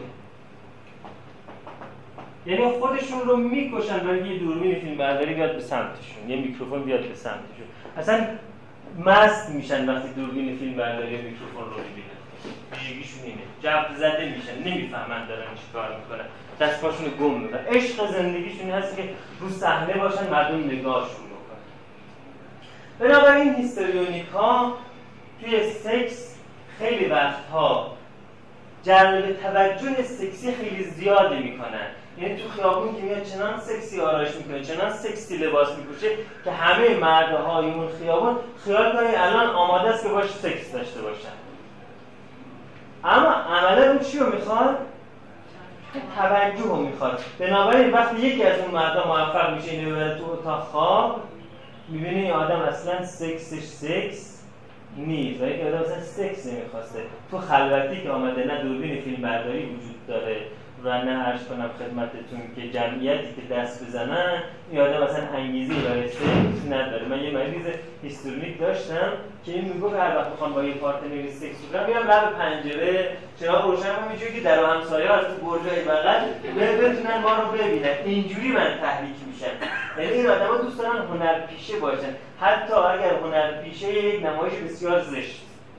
یعنی خودشون رو میکشن برای یه دوربین فیلم برداری بیاد به سمتشون، یه میکروفون بیاد به سمتشون، اصلا مست میشن وقتی دوربین فیلم برداری میکروفون رو میبینن، ویژگیشون اینه، جبر زده میشن، نمیفهمن دارن چیکار میکنن، دست پاشون رو گم میکنن. عشق زندگیشون هست که رو صحنه باشن مردم نگاهشون بکنن. بنابراین هیستریونیک ها توی سکس خیلی وقتها جلب توجه سکسی خیلی زیادی میکنن، یعنی تو خیابون که میاد چنان سکسی آرایش میکنه، چنان سکسی لباس میپوشه که همه مردهای اون خیابون خیال کنن الان آماده است که باش سکس داشته باشن، اما عملا اون چی رو میخواد؟ توجه رو میخواد. بنابراین وقتی یکی از اون مردا موفق میشه اینو ببره تو اتاق خواب، میبینه این آدم اصلا سکسش سکس نیست و یک آدم اصلا سکس نمیخواسته. تو خلوتی که آمده نه دوربین فیلم برداری وجود داره و نه عرض کنم خدمتتون که جمعیتی که دست بزنن این آدم مثلا انگیزه برای سکس نداره. من یه مریض هیستوریک داشتم که این میگفت هر وقت بخوام با یه پارتنری سکس بکنم میرم لب پنجره چراغ روشن میشه که در همسایه از تو برجای بغل بتونن ما رو ببینن. اینجوری من تحریک میشم. یعنی این آدما دوست دارن هنرپیشه باشن، حتی اگر هنرپیشه یک نمایش بسیار زشت.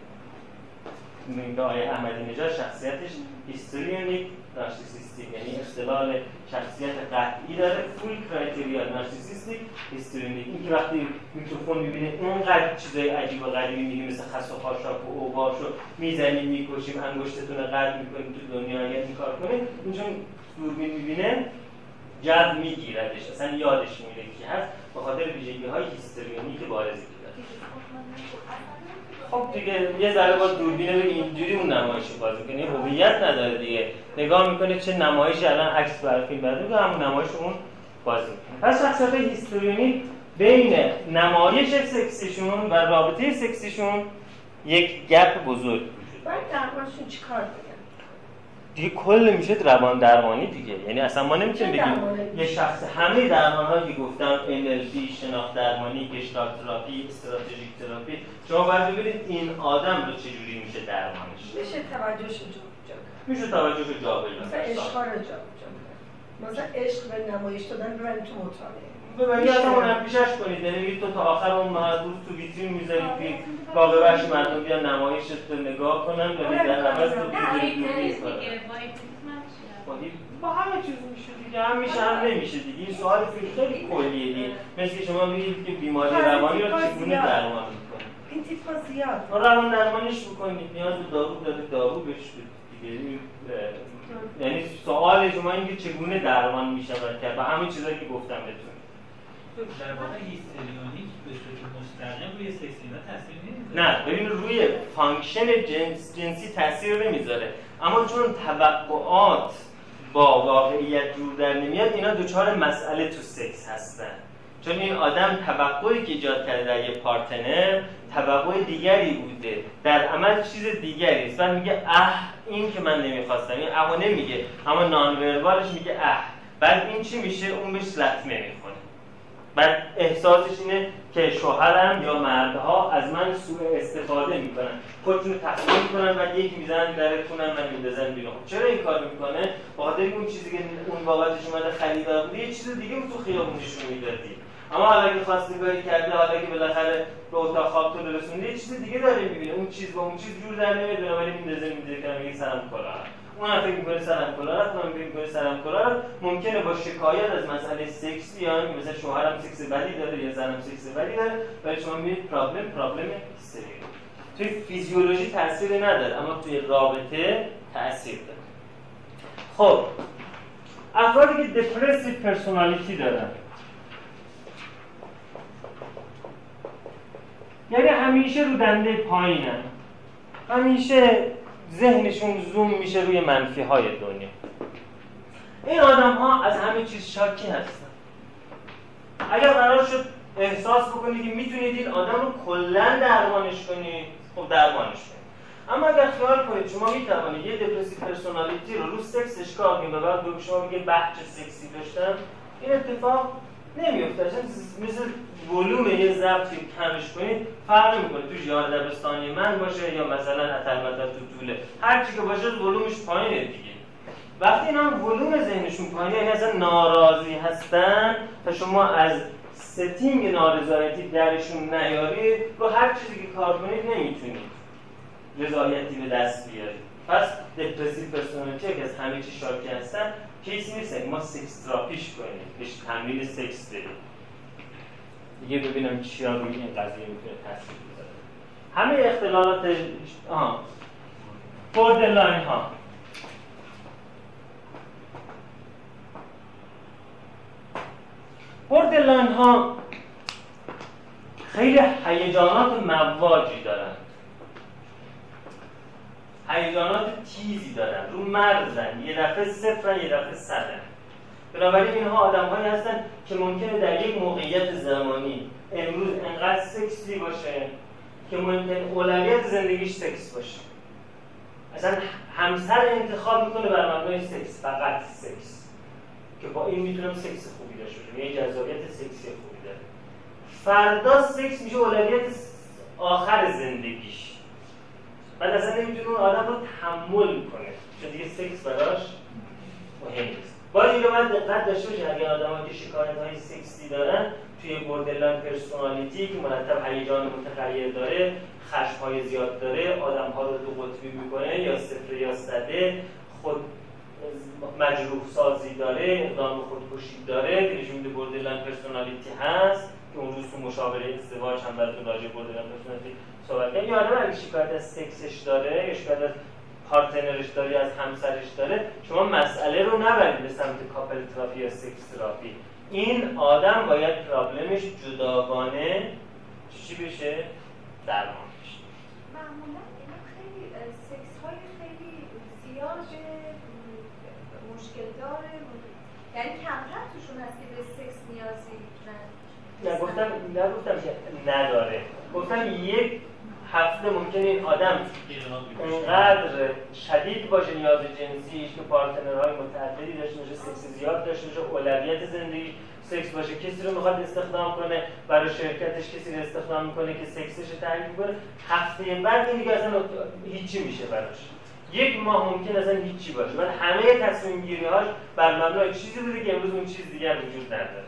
آقای احمدی نژاد شخصیتش هیستوریونیک نارسیسیستیک، یعنی اختلال شخصیت قطعی داره، فول کرایتریا نارسیسیستیک هیستوریونیک. این که وقتی میکروفون میبینه اونقدر چیزای عجیب و غریبی میگه مثل خس و خاشاک و اوباش و میزنیم میکشیم انگشتتون رو قطع میکنیم تو دنیا اگر این کار کنه، اون چون دوربین میبینه جد میگیردش، اصلا یادش میره کی هست به خاطر ویژگی‌های هیستوریونیک بارزی که داره. خب دیگه یه ذره با دوربینه بگه اینجوری اون نمایش رو بازی کنه، هویت نداره دیگه، نگاه میکنه چه نمایشی الان عکس برای فیلم بده که همون نمایش اون بازی میکنه. پس شخصیت هیستوریونیک بین نمایش سکسیشون و رابطه سکسیشون یک گپ بزرگ وجود داره. بعد درمانشون چیکار میکنن؟ دیگه کل میشه روان درمانی دیگه. یعنی اصلا ما نمیتونیم بگیم یه شخص همه درمان‌هایی که گفتم NLP، شناخت درمانی، گشتالت تراپی، استراتژیک تراپی، شما باید ببینید این آدم رو چجوری میشه درمانش. میشه توجهش رو جابجا کرد. میشه توجهش رو جابجا کرد. مثلا عشق رو جابجا کرد. مثلا عشق به نمایش دادن ببرید تو مطالعه. ببینید اصلا هنرپیشه‌اش کنید، یعنی تو تا آخر اون روز تو ویترین میذاری که باقی بخش مردم بیان نمایشت رو نگاه کنن و در عوض تو با همه چیز میشه دیگه، هم میشه هم نمیشه دیگه. این سوال خیلی کلیه دیگه، مثل که شما بگید که بیماری روانی رو چگونه درمان میکنید. این تیپا زیاد روان درمانش بکنید، نیاز به دارو داره، دارو بهش دیگه. یعنی سوال شما اینکه چگونه درمان میشه کرد و همین چیزایی که گفتم بهتون. در واقع هیستریونیک به صورت مستقیم روی سکسینا تاثیر نمیذاره. نه ببین روی فانکشن جنسی تاثیر نمیذاره، اما چون توقعات با واقعیت جور در نمیاد اینا دوچار مسئله تو سکس هستن. چون این آدم توقعی که ایجاد کرده در یه پارتنر توقع دیگری بوده، در عمل چیز دیگری است. بعد میگه این که من نمیخواستم، این اهو نمیگه اما نان وربالش میگه بعد این چی میشه؟ اون بهش لطمه میکنه. بعد احساسش اینه که شوهرم یا مردها از من سوء استفاده میکنن، خودشون رو تخلیه میکنن و یکی میزنن در خونم من میندازن بیرون. چرا این کار میکنه؟ بخاطر اون چیزی که اون بابتش اومده خریدار بوده یه چیز دیگه تو خیابونشون میدادی، اما حالا که خواستگاری کرده، حالا که بالاخره به اتاق خواب تو رسونده یه چیز دیگه داره میبینه، اون چیز با اون چیز جور در نمیاد، بنابراین میندازه که میگه سرم کلاه. اون فکر می‌کنه سرم کلاه، من فکر می‌کنم سرم کلاه. ممکنه با شکایت از مسئله سکس بیان که مثلا شوهرم سکس بدی داره یا زنم سکس بدی داره، ولی شما می‌بینید پرابلم هیستری. توی فیزیولوژی تاثیر نداره اما توی رابطه تاثیر داره. خب افرادی که دپرسیو پرسونالیتی دارن، یعنی همیشه رو دنده پایینن، همیشه ذهنشون زوم میشه روی منفی های دنیا. این آدم ها از همه چیز شاکی هستن. اگر قرار شد احساس بکنید که میتونید این آدم رو کلا درمانش کنید، خب درمانش کنید. اما اگر خیال کنید شما میتوانید یه دپرسیو پرسونالیتی رو روز سکسش کار کنید و بعد به شما بگید بحث سکسی داشتم، این اتفاق نمیفته. مثل ولوم یه ضبطی کمش کنید فرق نمیکنه تو ژیان دبستانی من باشه یا مثلا اتلمتا تو طوله، هر چی که باشه ولومش پایینه دیگه. وقتی اینا ولوم ذهنشون پایینه، یعنی اصلا ناراضی هستن تا شما از ستینگ نارضایتی درشون نیارید، رو هر چیزی که کار کنید نمیتونید رضایتی به دست بیارید. پس دپرسیو پرسونالیتی که از همه چی شاکی هستن کیسی نیست ما سکس تراپیش کنیم، بهش تمرین سکس بدیم دیگه، ببینم چیا روی این قضیه میتونه تاثیر بذاره. همه اختلالات بوردرلاین ها، بوردرلاین ها خیلی هیجانات مواجی دارن، هیجانات تیزی دارن، رو مرزن، یه دفعه صفرن یه دفعه صدن. بنابراین اینها آدم‌هایی هستن که ممکنه در یک موقعیت زمانی امروز انقدر سکسی باشه که ممکنه اولویت زندگیش سکس باشه. اصلا همسر انتخاب میکنه بر مبنای سکس، فقط سکس، که با این میتونم سکس خوبی داشته باشم، یه جذابیت سکسی خوبی داره. فردا سکس میشه اولویت آخر زندگیش، بعد اصلا نمیتونه اون آدم رو تحمل کنه چون دیگه سکس براش مهم نیست. باید اینو باید دقت داشته باشید اگر آدم‌ها که شکایت‌های سکسی دارن توی بوردرلاین پرسونالیتی که مرتب هیجان متغیر داره، خشم‌های زیاد داره، آدم‌ها رو دو قطبی می‌کنه یا صفر یا صده، خود مجروح سازی داره، اقدام خودکشی داره که نشون میده بوردرلاین پرسونالیتی هست که اون روز تو مشاوره ازدواج هم براتون راجع بوردرلاین پرسونالیتی صحبت کردیم. یا آدم اگه شکایت از سکسش داره یا شکایت از پارتنرش داره یا از همسرش داره، شما مسئله رو نبرید به سمت کاپل تراپی یا سکس تراپی. این آدم باید پرابلمش جداگانه چی بشه؟ درمان بشه. معمولا اینا خیلی سکس های خیلی زیاد مشکل داره، یعنی کمتر توشون هست که به سکس نیازی نگفتم که نداره، گفتم یک هفته ممکنه این آدم انقدر شدید باشه نیاز جنسیش که پارتنرهای متعددی داشته باشه، سکس زیاد داشته باشه، اولویت زندگی سکس باشه، کسی رو میخواد استخدام کنه برای شرکتش، کسی رو استخدام میکنه که سکسش رو تعریف کنه، هفته بعد این دیگه اصلا هیچی میشه براش. یک ماه ممکن اصلا هیچی باشه، بعد همه تصمیم گیری هاش بر مبنای چیزی بوده که امروز اون چیز دیگر وجود نداره.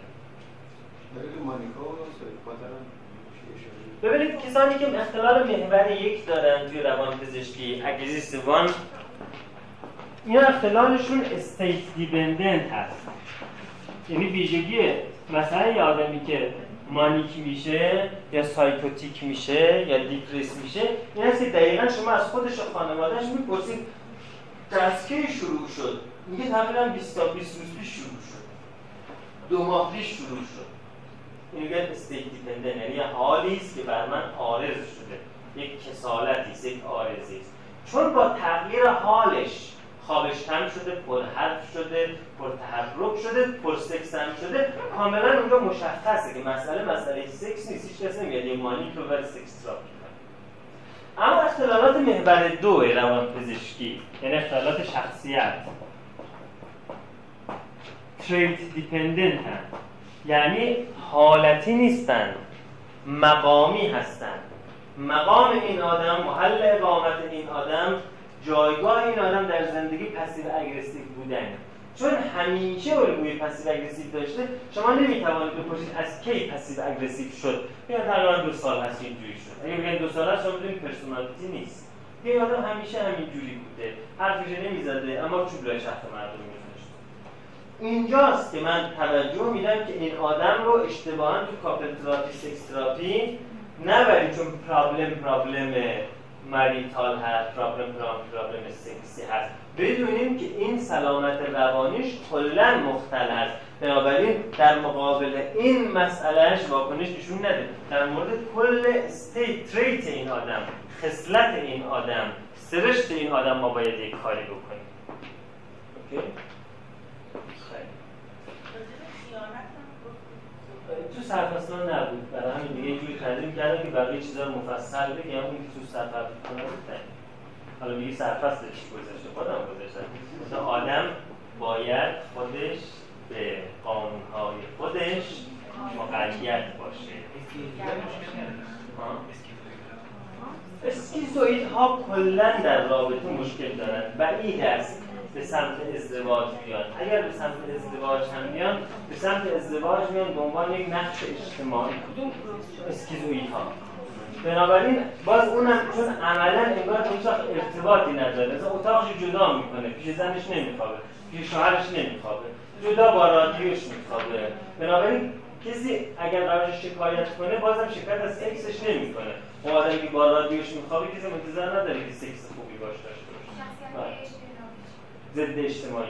ببینید کسانی که اختلال محور یک دارن توی روانپزشکی اگزیست وان، اینا اختلالشون استیت دیپندنت هست، یعنی ویژگی مثلا یه آدمی که مانیک میشه یا سایکوتیک میشه یا دیپرس میشه این هست که دقیقا شما از خودش و خانوادهش میپرسید از کی شروع شد؟ میگه تقریبا 20 تا 20 روز پیش شروع شد، 2 ماه پیش شروع شد. این میگن استیت دیپندنت، یعنی حالی است که بر من عارض شده، یک کسالتی است، یک عارضی است. چون با تغییر حالش خوابش کم شده، پرحرف شده، پرتحرک شده، پرسکس هم شده، کاملا اونجا مشخصه که مسئله سکس نیست. هیچ کس نمیاد یه مانیک رو بر سکس تراپی کنه. اما اختلالات محور 2 روانپزشکی، یعنی اختلالات شخصیت، تریت دیپندنت هم، یعنی حالتی نیستن، مقامی هستن. مقام این آدم، محل اقامت این آدم، جایگاه این آدم در زندگی پسیو اگریسیو بودن. چون همیشه الگوی پسیو اگریسیو داشته، شما نمیتوانید بپرسید از کی پسیو اگریسیو شد. یا تقریبا 2 سال هست اینجوری شد. اگه بگید 2 سال هست شما میدونید پرسونالیتی نیست. این آدم همیشه همینجوری بوده. حرفش نمیزده اما چوب لای شخص مردم میذاشته. اینجاست که من توجه میدم که این آدم رو اشتباهاً تو کاپل تراپی، سکس تراپی نبرید، چون پرابلم مریتال هست، پرابلم سکسی هست. بدونیم که این سلامت روانیش کلاً مختل هست. بنابراین در مقابل این مسئلهش واکنش نشون نده. در مورد کل تریت این آدم، خصلت این آدم، سرشت این آدم ما باید یک کاری بکنیم. اوکی؟ تو سرفصلان نبود، برای همین دیگه یه جوری تنظیم کردم که بقیه چیزا رو مفصل بگم، اون که تو سرفصلان نبود. حالا میگی سرفصل چی گذاشته؟ خودم گذاشتم. مثلا آدم باید خودش به قانونهای خودش مقید باشه. اسکیزوئید ها کلا در رابطه مشکل دارن. بعید است به سمت ازدواج بیان. اگر به سمت ازدواج هم بیان، به سمت ازدواج میان به عنوان یک نقش اجتماعی. کدوم اسکیزوئید ها؟ بنابراین باز اونم چون عملا انگار هیچ وقت ارتباطی نداره. مثلا اتاقش جدا میکنه، پیش زنش نمیخوابه، پیش شوهرش نمیخوابه، جدا با رادیوش میخوابه. بنابراین کسی اگر قرارش شکایت کنه بازم شکایت از سکسش نمیکنه. اون آدمی که با رادیوش میخوابه کسی منتظر نداره که سکس خوبی باش داشته باشه. ضد اجتماعی.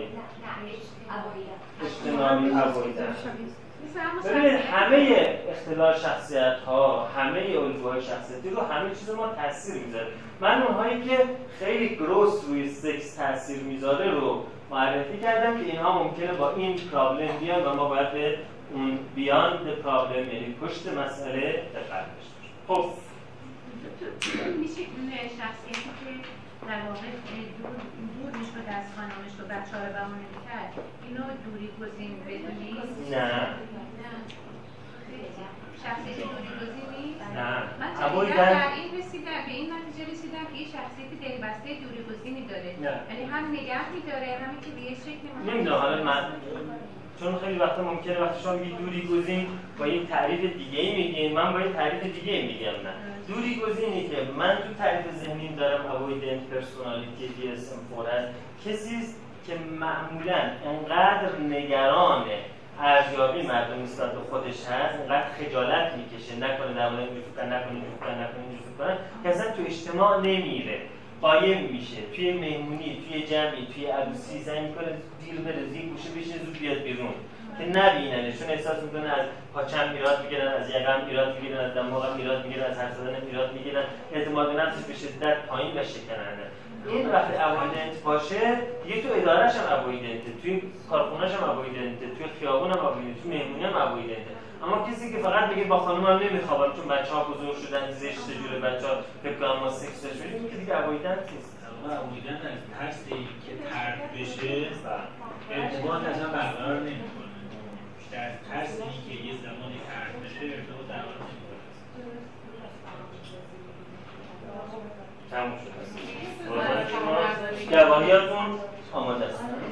اجتماعی ابویدن. ببینید همه اختلال شخصیت ها، همه الگوهای شخصیتی رو همه چیز ما تاثیر میذاره. من اونهایی که خیلی گروس روی سکس تاثیر میذاره رو معرفی کردم که اینها ممکنه با این پرابلم بیان و ما باید به اون بیاند پرابلم، یعنی پشت مسئله دقت داشته باشیم. خب میشه اون شخصیتی که در واقع دور میشد از خانمش و بچه ها رو بهونه میکرد، اینو دوری گزین بدونید؟ نه شخصیت دوری گزین نیست؟ نه من ابویدن در این رسیدم، به این نتیجه رسیدم که این شخصیت دلبسته دوری گزینی داره، یعنی هم نگه میداره همین که به یه شکل نمیدونم. حالا من چون خیلی وقتا ممکنه وقتی شما میگید دوری گزین با یک تعریف دیگه ای میگین، من با یک تعریف دیگه ای میگم. نه، دوری گزینی که من تو تعریف ذهنیم دارم avoidant personality DSM-4 هست، کسی است که معمولا انقدر نگران ارزیابی مردم نسبت به خودش هست، انقدر خجالت میکشه نکنه در مورد اینجوری فکر کنه که اصلا تو اجتماع نمیره، قایم میشه، توی مهمونی، توی جمعی، توی عروسی زنگ میکنه دیر بره، زیر گوشه بشینه زود بیاد بیرون که نبیننش، چون احساس میکنه از پاچم ایراد میگیرن، از یقم ایراد میگیرن، از دماغم ایراد میگیرن، از حرف زدنم ایراد میگیرن، اعتماد نفسش به شدت پایین و شکننده. این وقتی avoidant باشه دیگه تو اداره‌ش هم avoidant، توی کارخونه‌ش هم avoidant، توی خیابون هم avoidant، توی مهمونی هم avoidant. اما کسی که فقط میگه با خانومم نمیخوابم چون بچه‌ها بزرگ شدن، زشت جوره بچه‌ها فکر کنم ما سکس داشت می‌کنیم، که دیگه avoidant نیست. avoidant از ترس که طرد بشه ارتباط اصلا برقرار نمی‌کنه. بیشتر از ترس اینکه یه زمانی طرد بشه ارتباط برقرار نمی‌کنه. تموم شد. گواهیاتون آماده است.